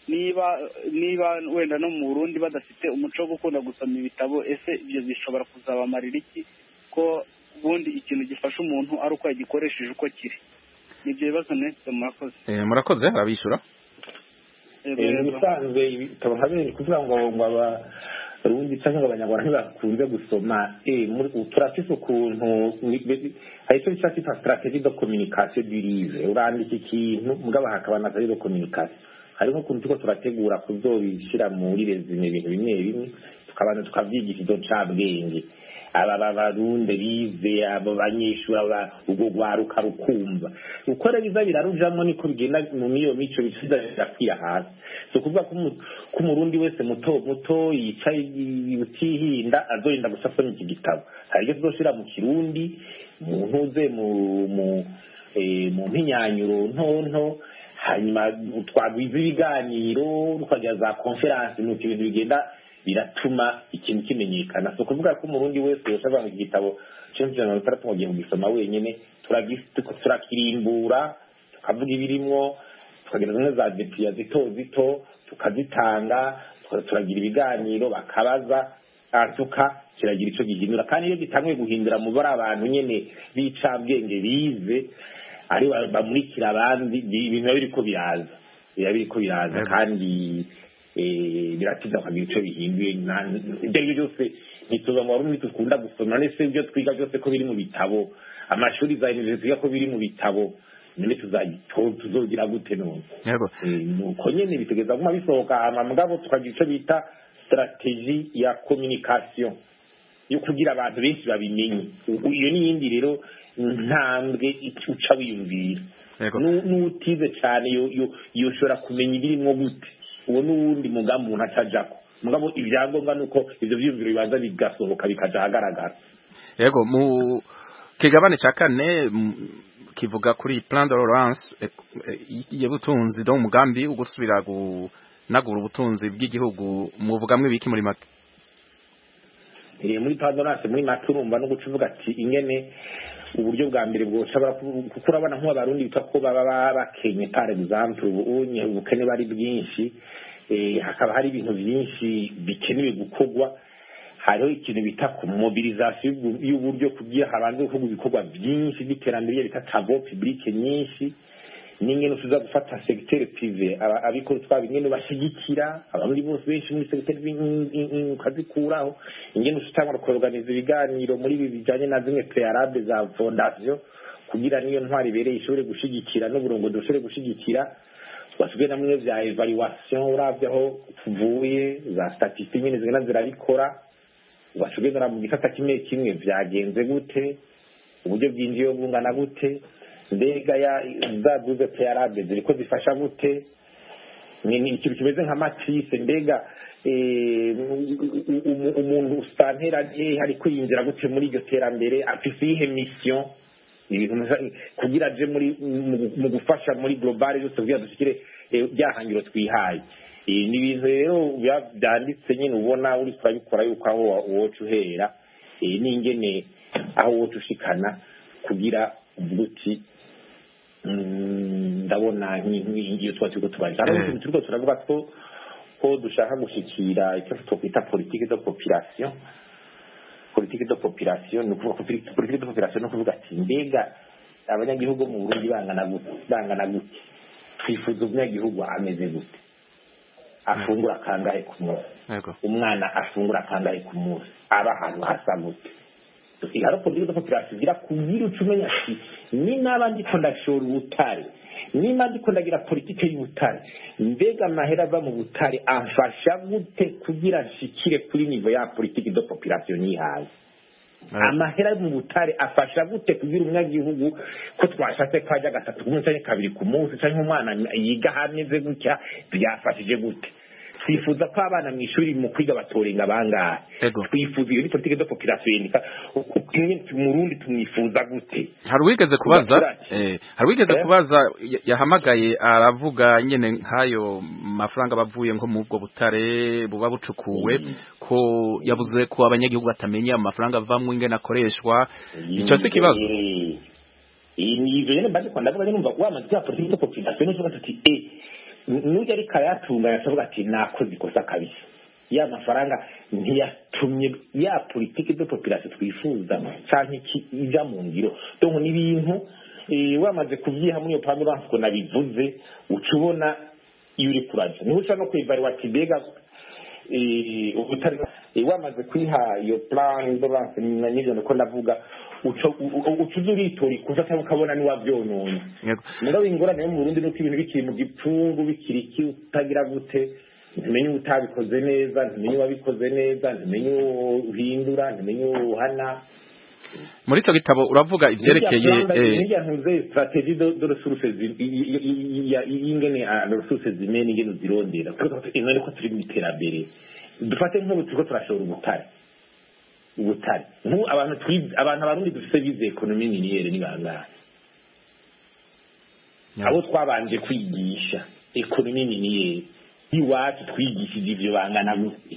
niba wenda no mu Burundi badafite umuco wo gukunda gusoma ibitabo ese ibyo bishobora kuzabamarira iki ko ubundi ikintu gifasha umuntu ari uko yagikoresheje uko kiri nibyo bibazo nese murakoze murakoze arabishura bisanzwe ibitabo habiri kuvuga ngo abarundi cyangwa abanyarwanda ntibakunze gusoma turafise ukuntu hari icyo cyitwa stratégie de communication du livre urandika ikintu mugabo hakaba na stratégie de communication hari nk'ukuntu tuko turategura kuzobishira muri resume ibintu bimwe bimwe tukabanza tukavyigisha izo cabwenge aba barundi bize abo banyeshuri ubwo gwaruka rukumva ukora biza birarujamo niko bigenda mu miyo mico biciza birakwira hasi so kuvuga ko umurundi wese muto yicaye utihinda azorinda gusafanya iki gitabo hari cyo tuzoshira mu kirundi mu ntuze mu mpinyanyuro ntonto hanyuma twagwiza ibiganiro tukajya za conference n'uko ibintu bigenda biratuma ikintu kimenyekana so kuvuga ko umurundi wese yashobora igitabo cy'injana bitatu mu gihe ugisoma wenyene turakirimbura tukavuga ibirimwo tukagira zimwe za depiya zito tukazitanga turagira ibiganiro bakabaza atuka kiragira ico gihindura kandi iyo gitanguye guhindura mu bari abantu nyene bicabwenge bize ari bamurikira abandi ibintu biriko biraza kandi biratiza kwagira ico bihinduye ibyo byose nituza mu Burundi dukunda gusoma nese ibyo twiga byose ko biri mu bitabo amashuri za university ko biri mu bitabo none tuzogira gute none nuko nyene bitegeza kuma bisohoka amagabo tukagira ico bita stratégie ya communication yo kugira abantu benshi babimenye iyo ni yindi rero ntambwe uca wiyumvira n'utize cyane yoshobora kumenya ibirimo gute uwo n'uwundi mugambi umuntu acajako mugabo ibyangombwa nuko ivyo vyumviro bibanza bigasohoka bikaja ahagaragara yego mu kigabane cya kane kivuga kuri plan de relance y'ubutunzi do umugambi ugusubira gunagura ubutunzi bw'igihugu muvugamwe biki muri make muri plan de relance muri make urumva no gucuvuga ati ingene uburyo bwa mbere bwoshobora kuko urabona nk'abarundi bitwa ko baba bakenye par exemple ubukene bari bwinshi hakaba hari ibintu byinshi bikenewe gukorwa hariho ikintu bita ku mobilisation y'uburyo kugira habanze gukorwa ibikorwa byinshi by'iterambere bita travaux publics nyinshi n'ingene tuza gufata secteur privé abikora twabingene bashigikira abandi bose benshi muri secteur kazikuraho ingene tutangwa kuorganiza ibiganiro muri ibi bijanye na zimwe préalable za fondation kugira niyo ntwari ibereye ishobore gushigikira n'uburongo dushobore gushigikira twasubiye namwe vya evaluation uravyeho tuvuye za statistiques nyene zigana zirabikora washobora mu gisata kimwe vyagenze gute uburyo bwinjiye bungana gute mbega ya zaduze préalable ziriko zifasha gute ni ikintu kimeze nka matrice mbega umuntu usantera hari kwiyinjira gute muri iryo terambere afise iyihe mission kugira aje mu gufasha muri global yose kugira dushikire byahangiro twihaye ni ibintu rero byanditse nyine ubona uri turabikora yuko aho woca uhera n'ingene aho woca ushikana kugira uti ndabona nk'iyo tuba turiko tubaja turiko turavuga ko dushaka gushikira icyo twokwita politique de population ni ukuvuga politique de population ni ukuvuga ati mbega abanyagihugu mu Burundi bangana gute twifuza umunyagihugu ameze gute afungura kangahe ku munsi umwana afungura kangahe ku munsi aba ahantu hasa gute iharo politique de population igira kugira ucumenya ati ni n'abandi ko ndashora ubutare niba ndiko ndagira politike y'ubutare mbega amahera ava mu butare amfasha gute kugira nshikire kuri nivo ya politike de population yihaye amahera mu butare afasha gute kugira umunyagihugu ko twashatse kwaja gatatu ku munsi canke kabiri ku munsi canke umwana yiga hameze gutya byafashije gute twifuza ko abana mu ishuri mu kwiga batorenga bangahe twifuza iyo ni politike de population mu Burundi tumwifuza gute hari wigeze kubaza yahamagaye aravuga nyene nkayo mafaranga bavuye nko mu bwo butare buba bucukuwe ko yavuze ko abanyagihugu batamenya amafaranga avamwe ingene akoreshwa icyo se kibazo ni ivyo nyene baje kwanda baje numva wamaze ya politike de population n'uvuga tuti nujya ari kayatunga yasavuga ati nakoze ikosa kabisa ya mafaranga ntiyatumye ya politike de population twifuza canke ija mu ngiro donc ni ibintu wamaze kuvyiha muri iyo pandurance ko nabivuze ucubona iyo uri kuraje niho uca no kwivari wati bega ubutari wamaze kwiha iyo plan balance n'ivyo niko ndavuga ucuza uritori kuza cyangwa ukabona ni wavyononye mugabo ingorane yo mu Burundi nuko ibintu bikiri mu gipfungu bikiri iki utagira gute ntimenye utabikoze neza ntimenye wabikoze neza ntimenye uhindura ntimenye uhana muri cyo gitabo uravuga ivyerekeye ntuze strategie de ressources ingene ressources zimene ingene zirondera inone ko turi mu iterambere dufate nk'ubu turiko turashora ubutare abantu abarundi dufise bize ekonomi miniyere ni bangahe abo twabanje kwigisha ekonomi miniyere iwacu twigishije ivyo bangana gute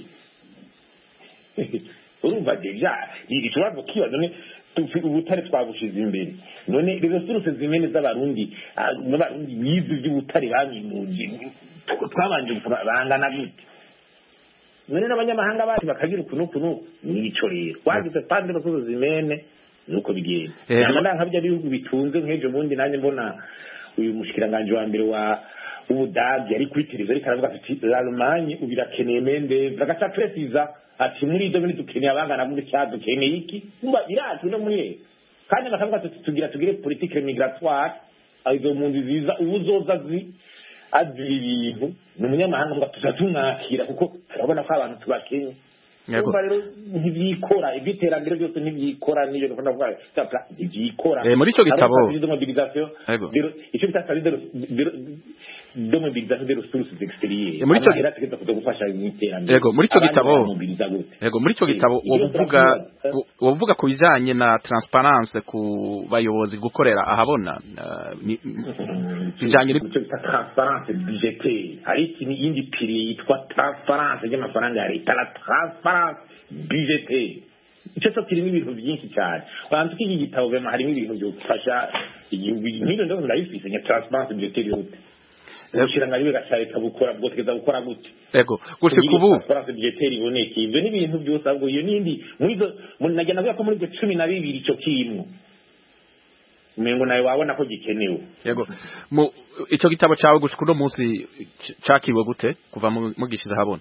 urumva deja ikibazo kiba none ubutare twabushize imbere none resources zimene z'abarundi n'abarundi bize ivy'ubutare bamimuje twabanje bangana gute none n'abanyamahanga bati bakagira ukuntu nico rero wagize pande resources zimene nuko bigenda nka bya bihugu bitunze nk'ejo bundi nanjye mbona uyu mushikiranganje wa mbere wa ubudagi ari kwitiriza ariko aravuga ati l'Allemagne ubirakeneye mende bagaca precisa ati muri ibyo bintu dukeneye abangana muri cyado dukeneye iki umba biracu no muri kandi bakavuga ati tugire politique migratoire aho mundu ziza ubuzoza azira ibintu ni umunyamahanga ngo tuzatumwakira kuko turabona ko abantu tubakenye Yego rero ntibyikora ibyiterambere byose ntibyikora niyo ndakunda kuvuga cyapla ibyikora muri cyo gitabo icyo bita de mobilisation des ressources extérieures muri cyo gufasha iterambere yego muri cyo gitabo yego muri cyo gitabo wovuga ku bijanye na transparence ku bayobozi gukorera ahabona bijanye n'icyo bita transparence budgetaire hari ikindi pili yitwa transparence y'amafaranga ya leta la transparence budgetaire icyo cyo kirimo ibintu byinshi cyane abantu iki gitabo bema harimo ibintu byo gufasha igihugu nk'ibyo ndo ndabifise nya transparence budgetaire yote ushiranga riwe gashaka bukora bwotegeza gukora gute yego gushika ubu transparence budgetaire iboneke ibyo ni ibintu byose ahubwo iyo nindi muri zo najya navuga ko muri 12 icyo kirimo mengo nayo wabona ko gikenewe yego mu ico gitabo cyawe gushika uno munsi cakiwe gute kuva mugishiza habona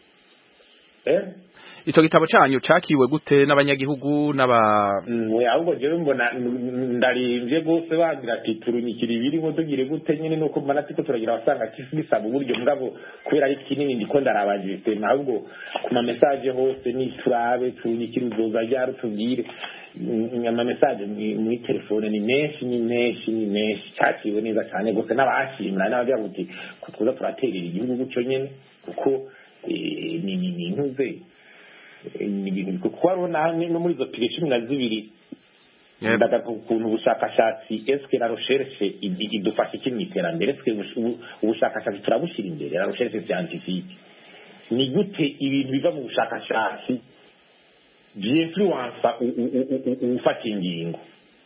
ico gitabo cyanyu cakiwe gute n'abanyagihugu ahubwo jewe mbona ndarimvye gose bagira ati turunyikira ibirimo tugire gute nyene nuko mbona tiko turagira abasanga kisaba uburyo mugabo kubera ari kinini ndiko ndarabanje tema ahubwo ku ma message hose ni turabe turunyikira uzoza ryari tubwire ama message muri telefone ni menshi cyakiwe neza cyane gose n'abashimira n'abagira buti kutwoza turaterera igihugu gucyo nyene kuko ni ntuze ni ibintu kuko hariho no muri izo pire 12 ndaga ukuntu ubushakashatsi eske la recherche idufasha iki mu iterambere eske ubushakashatsi turabushyira imbere la recherche scientifique ni gute ibintu biva mu bushakashatsi byinfluence ufata ingingo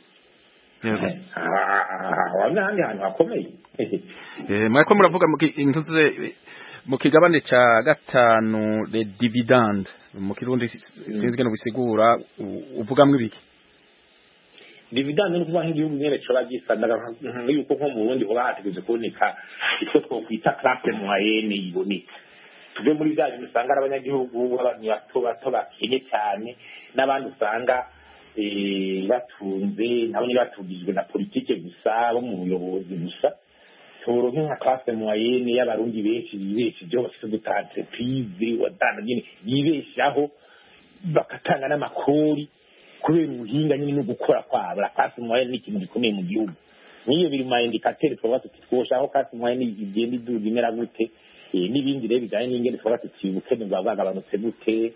wamwe hantu hakomeye mwako muravuga mu kigabane ca gatanu le dividende mu kirundi sinzwe no bisigura uvugamwe ibiki dividende no kuva nk'igihugu nyene cyo bagisandaga yuko nko mu Burundi hoba hategeze kuboneka icyo twokwita classe moyenne iboneka tube muri bya bintu usanga ari abanyagihugu abantu bato bakenye cyane n'abandi usanga batunze nabo nyine batugijwe na politike gusa bo mu buyobozi gusa toro nka classe moyenne y'abarundi benshi bibeshe byo bafite gutanga entreprise wadana nyine yibeshaho bakatanga n'amakori kubera ubuhinga nyine no gukora kwabo la classe moyenne ni ikintu gikomeye mu gihugu niyo biri mu indicateur twaba tutwoshaho classe moyenne igenda iduga imera gute n'ibindi rero bijanye n'ingene twaba tutibukene bwagabanutse gute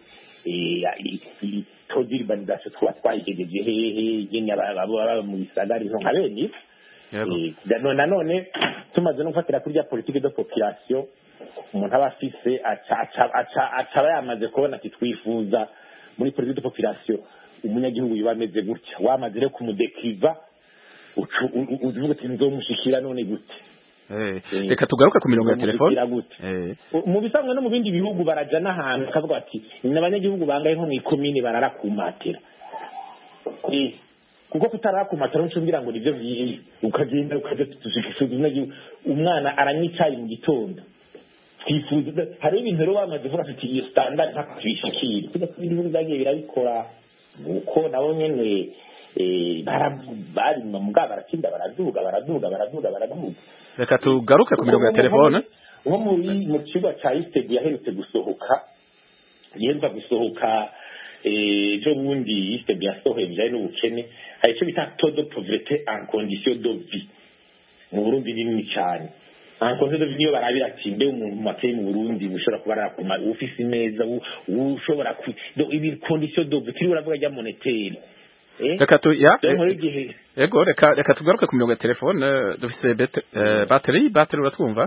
todiri bandasho twayigejeje hehe nyine abo mu bisagari nko nkabeni none tumaze no gufatira kuri ya politique de population umuntu aba afise aca yamaze kubona ati twifuza muri politique de population umunyagihugu yabameze gutya wamaze rero kumudekriva uvuga ati nzomushikira none gute reka tugaruke ku mirongo ya telefone mu bisanzwe no mu bindi bihugu baraja n'ahantu akavuga ati n'abanyagihugu bangaye nko mu ikomine bararakumatira kuko kutarakumatira ncumbira ngo nivyo vyiye ukagenda ukaje tushikishuza umwana aranyicaye mu gitondo twifuza hari ibintu rero bamaze kuvuga ati iyo standard ntakwishyikira kuko ibintu byagiye birabikora uko nabo nyene bari mu mugabo baratinda baraduga reka tugaruke ku mirongo ya telefone nko mu kigo cya ISTED yaherutse gusohoka ejo bundi ISTED yasohoye bijanye n'ubukene hari icyo bita taux de pauvreté en condition de vie mu Burundi ni nini cyane en condition de vie niyo barabira ati mbe umuntu makeye mu Burundi ushobora kuba arakuma ufise imeza ushobora ibi condition de vie kiri uravuga rya monétaire reka tugaruke ku mirongo ya telefone dufise battery uratwumva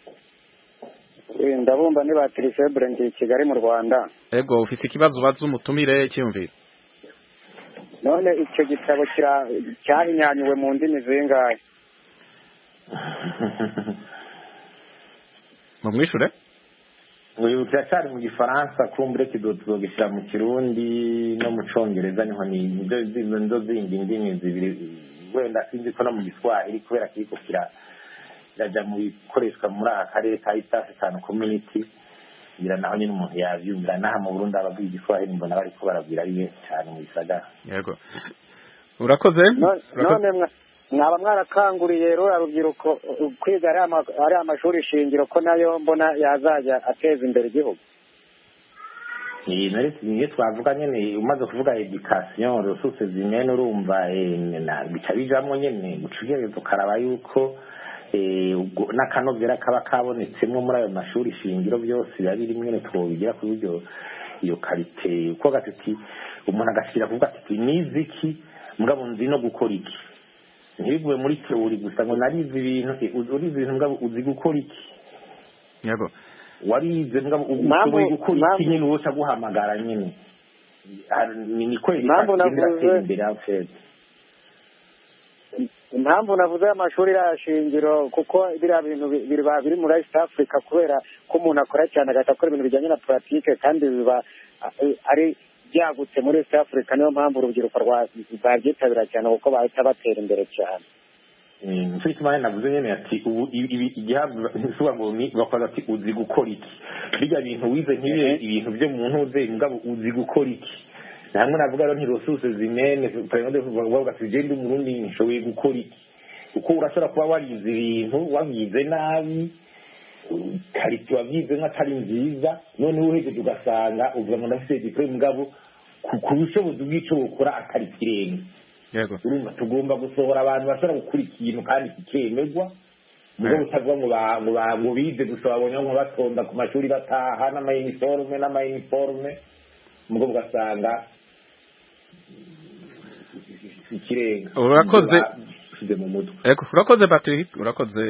ndabumva ni battery febre ndi Kigali mu Rwanda ego ufise ikibazo baza umutumire cyumvira none icyo gitabo cyahinyanyuwe mu ndimi zingahe mu mwishure cyari mu gifaransa kumbure kidotuzogishyira mu kirundi no mu congereza niho ni ndo zindi ndimi zibiri wenda sinzi ko no mu giswahili kubera kiriko kiraja mu bikoreshwa muri aka karere ka East African Community ngira naho nyine umuntu yavyumvira naha mu Burundi abavuga igiswahili mbona bariko barabwira ari benshi cyane mu bisagara yego urakoze none mwaba mwarakanguriye rero urubyiruko kwiga ari amashuri shingiro ko nayo mbona yazajya ateza imbere igihugu niyo twavuga nyine umaze kuvuga education ressources humaines urumva bica bijamwo nyine gucugereza ukaraba yuko n'akanovera kaba kabonetsemwo muri ayo mashuri shingiro byose biba biri mwene twobigira ku buryo iyo karite uko gatiti umuntu agashira kuvuga ati niziki mugabo nzi no gukora iki ntibiguye muri teori gusa ngo narize ibintu urize ibintu ngabo uzi gukora iki yego warize ngabo uzi gukora iki nyine wose aguhamagara nyine niko imbere afete impamvu navuze amashuri y'ashingiro kuko biriya bintu biri muri East Africa kubera ko umuntu akora cyane agakora ibintu bijyanye na pratique kandi biba ari byagutse muri East Africa niyo mpamvu urubyiruko rwabyitabira cyane kuko bahita batera imbere cyane mfite imana navuze nyene ati ubu igihabwa nsuba ngo ni bakoza ati uzi gukora iki bijya bintu wize nk'ibi ibintu byo mu ntuze ngabo uzi gukora iki namwe navuga rero ntirosuse zimene prende kuvuga ati je ndi umurundi nshoboye gukora iki uko urashobora kuba warize ibintu wabize nabi kariti wabyize nk'atari nziza none uhejeje ugasanga uvuga ngo ndafite diplome ngabo ku bushobozi bw'icyo bukora atari kirenga yego urumva tugomba gusohora abantu bashobora gukora ikintu kandi kikemerwa ubwo butavuga ngo bize gusa babonye ngo batonda ku mashuri bataha n'amayiniforume ubwo ugasanga ikirenga urakoze Patrick urakoze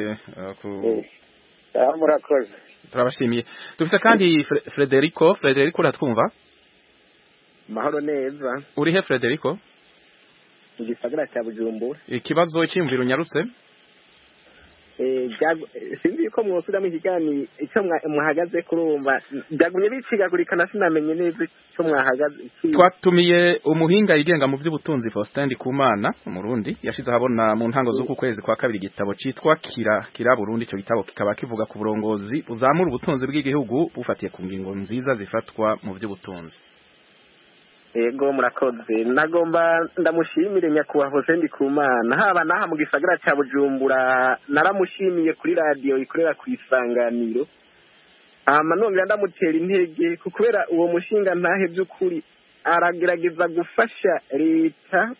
murakoze turabashimiye dufise kandi Frederico uratwumva mahoro neza urihe Frederico mu gisagara cya Bujumbura ikibazo cy'imviro nyarutse sinzi ko mwosubiramo ikiganiro icyo muhagaze kurumva byagumye bicigagurikana sinamenye neza icyo mwahagaze twatumiye umuhinga yigenga mu by'ubutunzi Faustin Ndikumana Umurundi yashize ahabona mu ntango z'uku kwezi kwa kabiri igitabo citwa Kira Burundi. Ico gitabo kikaba kivuga ku burongozi buzamura ubutunzi bw'igihugu bufatiye ku ngingo nziza zifatwa mu by'ubutunzi. Ego murakoze nagomba ndamushimire nyakubahwa Faustin Ndikumana haba naha mu gisagara cya Bujumbura naramushimiye kuri radio ikorera ku Isanganiro nongera ndamutera intege kubera uwo mushinga ntahe by'ukuri aragerageza gufasha leta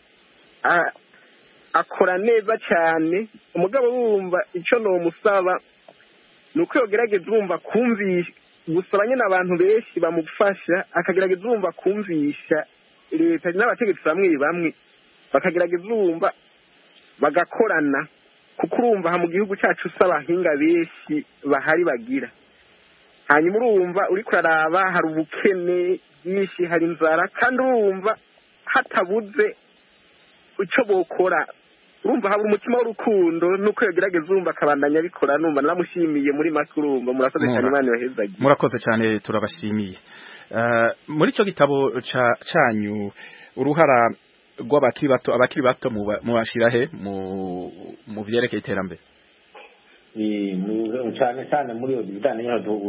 akora neza cyane umugabo wumva icyo no musaba nuko yogerageza urumva kumvisha gusaba nyine abantu benshi bamufasha akagerageza urumva kumvisha leta n'abategetsi bamwe bakagerageza urumva bagakorana kuko urumva mu gihugu cyacu usaba abahinga benshi bahari bagira hanyuma urumva uri kuraraba hari ubukene bwinshi hari inzara kandi urumva hatabuze icyo bokora urumva haba umutima w'urukundo nuko yogerageza urumva akabandanya bikora numva namushimiye muri make urumva murakoze cyane Imana yohezagiye murakoze cyane turabashimiye muri cyo gitabo cyanyu uruhara abakiri bato mu bashirahe mu byerekeye iterambere cyane muri iyo bijyanye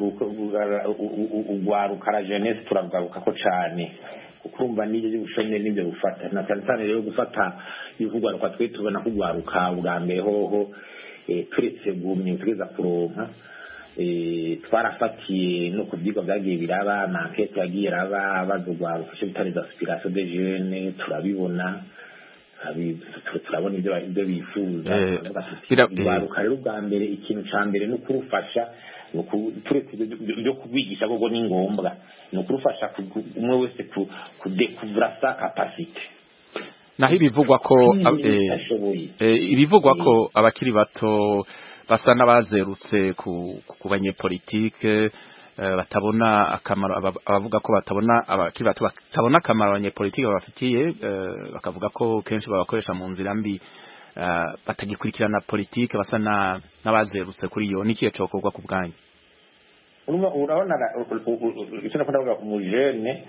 urwaruka jeunesse turagaruka ko cyane kuko urumva n'ibyo by'ubushomeri n'ibyo gufata na cyane rero gufata ibivugwa twe tubona ko urwaruka bwa mbere hoho turetse gumye tugeza kuronka twarafatiye no ku byigwa byagiye biraba na enquête yagiye iraba bazugwaruka cyo bitari aspiration des jeunes turabibona turabona ibyo bifuza urwaruka rero bwa mbere ikintu cya mbere ni ukurufasha turetse ibyo kubigisha ahubwo ni ngombwa ni ukurufasha umwe wese kudekuvura sa kapasite naho ibivugwa ko abakiri bato basa n'abazerutse ku banyepolitike batabona akamaro abavuga ko abakiri bato batabona akamaro abanyepolitike babafitiye bakavuga ko kenshi babakoresha mu nzira mbi batagikurikirana politike basa n'abazerutse kuri iyo n'ikihe cokorwa ku bwanyu urabona icyo nakunda ku mujene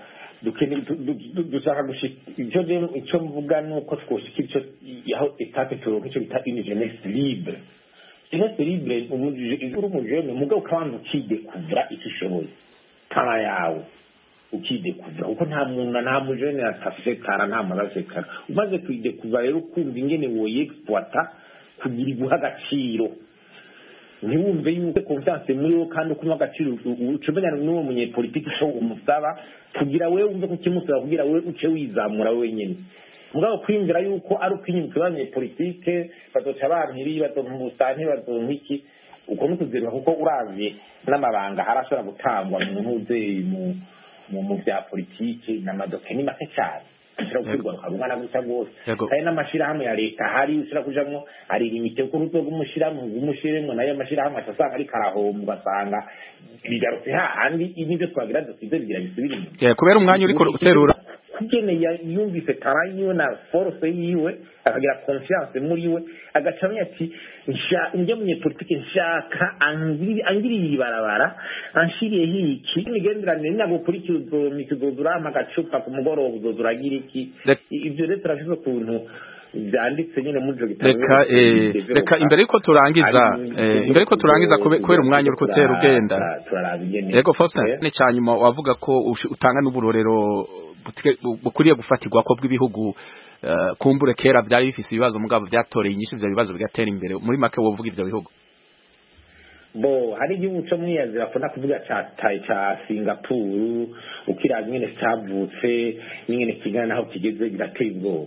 dushaka icyo mvuga ni uko twoshika aho etape turonka icyo bita une jeunesse libre jeunesse libre uri umujene mugabo ukabanza ukidekuvura icyo ushoboye tara yawe ukidekuvura kuko nta mujene atasekara nta muntu asekara umaze kwidekuvura rero ukumva ingene woyexploita kugira iguha agaciro ntiwumve yuko confiance muri wo kandi ukuma agaciro ucumenya n'uwo munyepolitiki cyo umusaba kugira wewe wumve ko kimusaba kugira wewe uce wizamura wenyine mugabo kwinjira yuko ari ukinyuka abanyepolitike bazoca bantiri bazomubustani bazomiki uko nukuzerwa kuko uravye n'amabanga harashobora gutangwa mu ntuze mu bya politiki n'amadoke ni make cyane ushobora kwirwa ukabungana gusa rwose kandi n'amashirahamwe ya leta hari ushobora kujamwo ari limite kuko urugo rw'umushiremwo nayo amashirahamwe asanga ari karahomba ugasanga bigarutse hahandi n'ibyo twagira dufite bigira bisubira inyuma kubera umwanya uriko uterura kugeneye yumvise tara yiwe na force yiwe akagira confiance muri we agacamye ati njye munyepolitike nshaka angiriye ibarabara anshiriye hiki imigenderanire ntabwo kuri kizozurama agacupa ku mugoroba uzozuragira iki ibyo rero turafise ukuntu byanditse nyine muri ivyo gitabo reka imbere yuko turangiza kubera umwanya uriko utera ugenda yego Faustin ni cyanyuma wavuga ko utanga n'uburorero bukuriye gufatirwa ko bw'ibihugu kumbure kera byari bifise ibibazo mugabo byatoreye inyishu ivyo bibazo bigatera imbere muri make wovuga ivyo bihugu hari igihugu cyo muri Aziya bakunda kuvuga ca Singapore ukiraza nyine cyavutse nyine kigana naho kigeze birateye ubwoba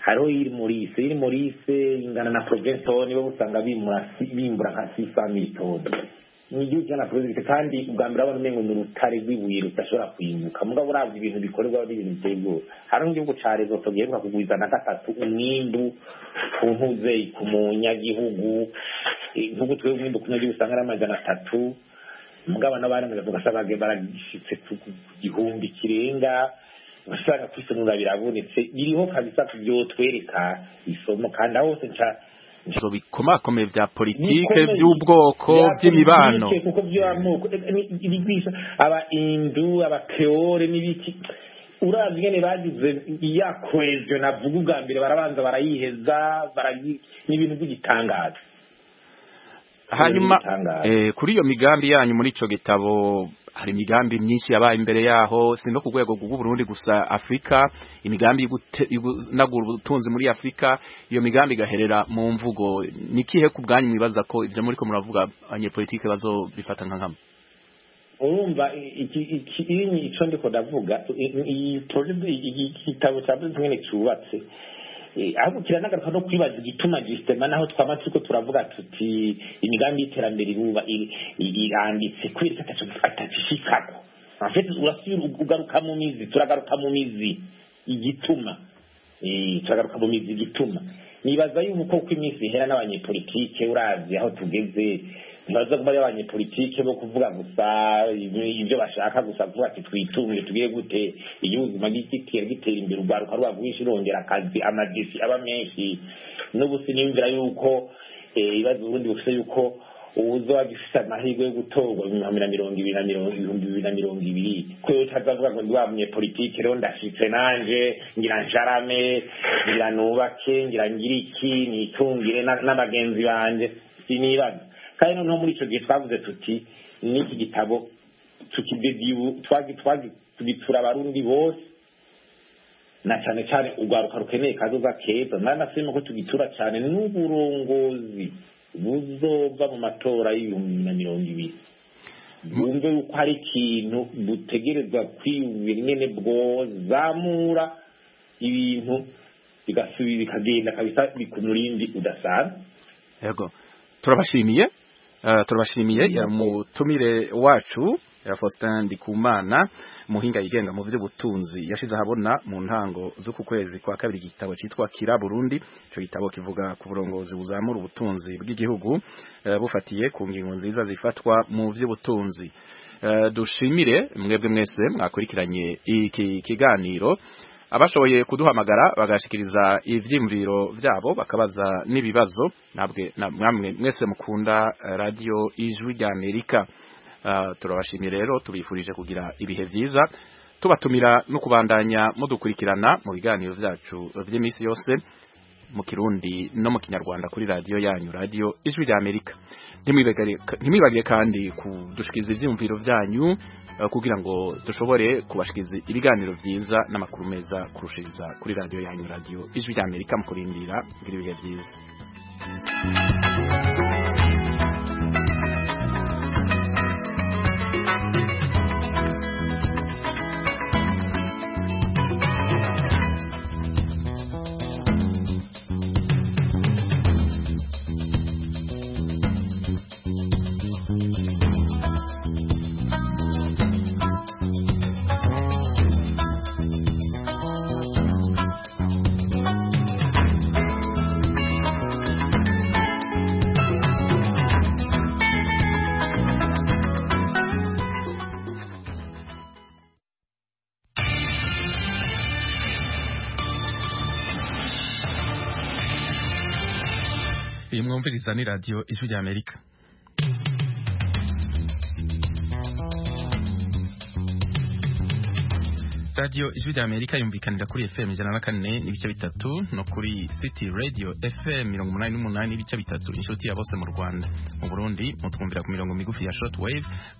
hariho iri Maurice ingana na Provençal nibo usanga bimbura nka 600,000 toni ni igihugu cyana project kandi ubwa mbere abana umengo ni urutare rw'ibuye rudashobora kwimbuka mugabo uravye ibintu bikorerwa n'ibintu byego hari igihugu ca rezo togiheruka kugwiza na gatatu umwimbu ku ntuze ku munyagihugu nk'uko twebwe umwimbu ku munyagihugu usanga ari 300 mugabo n'abandi bavuga sabage baragishitse ku gihumbi kirenga usanga kwisunura birabonetse biriho kabisa kubyo twereka isomo kandi aho se nca zo bikomakomeye vya politike by'ubwoko by'imibano kuko by'amoko ibigwisha aba indu aba creole n'ibiki uravye ngene bagize ya cohesion navuga ubwa mbere barabanza barayiheza n'ibintu by'igitangaza hanyuma kuri iyo migambi yanyu muri ico gitabo hari imigambi myinshi yabaye imbere yaho si no ku rwego rw'u Burundi gusa Afrika imigambi nagura ubutunzi muri Afrika iyo migambi gaherera mu mvugo nikihe ku bwanyu mwibaza ko ivyo muri ko muravuga abanyepolitike bazobifata nka nkama urumva ico ndiko ndavuga iyi project igitabo cya Benzine cyubatse ahubwo kiranagaruka no kwibaza igituma gisitema naho twama turiko turavuga tuti imigambi y'iterambere iruba iranditse kwirika atacishikako afite urasubira ugaruka mu mizi turagaruka mu mizi igituma turagaruka mu mizi igituma nibaza yuko uko iminsi ihera n'abanyepolitike urazi aho tugeze ntibaza kuba abanyepolitike bo kuvuga gusa ibyo bashaka gusa kuvuga ati twitunge tugiye gute igihugu magitera gitera imbere urwaruka rwagwisha irongera akazi amadisi aba menshi n'ubusi niyumvira yuko ibibazo ubundi bufise yuko ubuzo wagifise amahirwe yo gutorwa mu 2020 ko utazavuga ngo ndi wa munyepolitike rero ndashitse nanje ngira njarame ngira nubake ngira ngiriki nitungire n'abagenzi banje sinibaza kandi noneho muri ico gihe twavuze tuti n'iki gitabo tugitura abarundi bose na cyane cyane urwaruka rukeneye kazoza keza nanasema ko tugitura cyane n'uburongozi buzova mu matora y'2020 bumve yuko hari ikintu butegerezwa kwiyumvira ingene bwozamura ibintu bigasubira bikagenda kabisa bikumurindi udasanzwe yego turabashimiye mutumire wacu Faustin Ndikumana muhinga yigenga mu by'ubutunzi yashize ahabona mu ntango z'uku kwezi kwa kabiri igitabo cyitwa Kira Burundi cyo gitabo kivuga ku burongozi buzamura ubutunzi bw'igihugu bufatiye ku ngingo nziza zifatwa mu by'ubutunzi dushimire mwebwe mwese mwakurikiranye iki kiganiro abashoboye kuduhamagara bagashikiriza ivyimviro vyabo bakabaza nibibazo namwe mwese mukunda radio Ijwi rya Amerika turabashimye rero tubifurije kugira ibihe vyiza tubatumira no kubandanya mudukurikirana mu biganiro vyacu vy'imisi yose mu Kirundi no mu Kinyarwanda kuri radio yanyu radio Ijwi rya Amerika ntimwibagire kandi kudushikiriza ivyimviro vyanyu kugira ngo dushobore kubashikiriza ibiganiro vyiza n'amakuru meza kurushiriza kuri radio yanyu radio Ijwi rya Amerika mu kurindira ngira ibihe vyiza mwumviriza ni radio Ijwi rya Amerika radio Ijwi rya Amerika yumvikanira kuri FM 104 n'ibice bitatu no kuri City Radio FM 88 n'ibice bitatu inshuti ya bose mu Rwanda mu Burundi mutwumvira ku mirongo migufi ya shortwave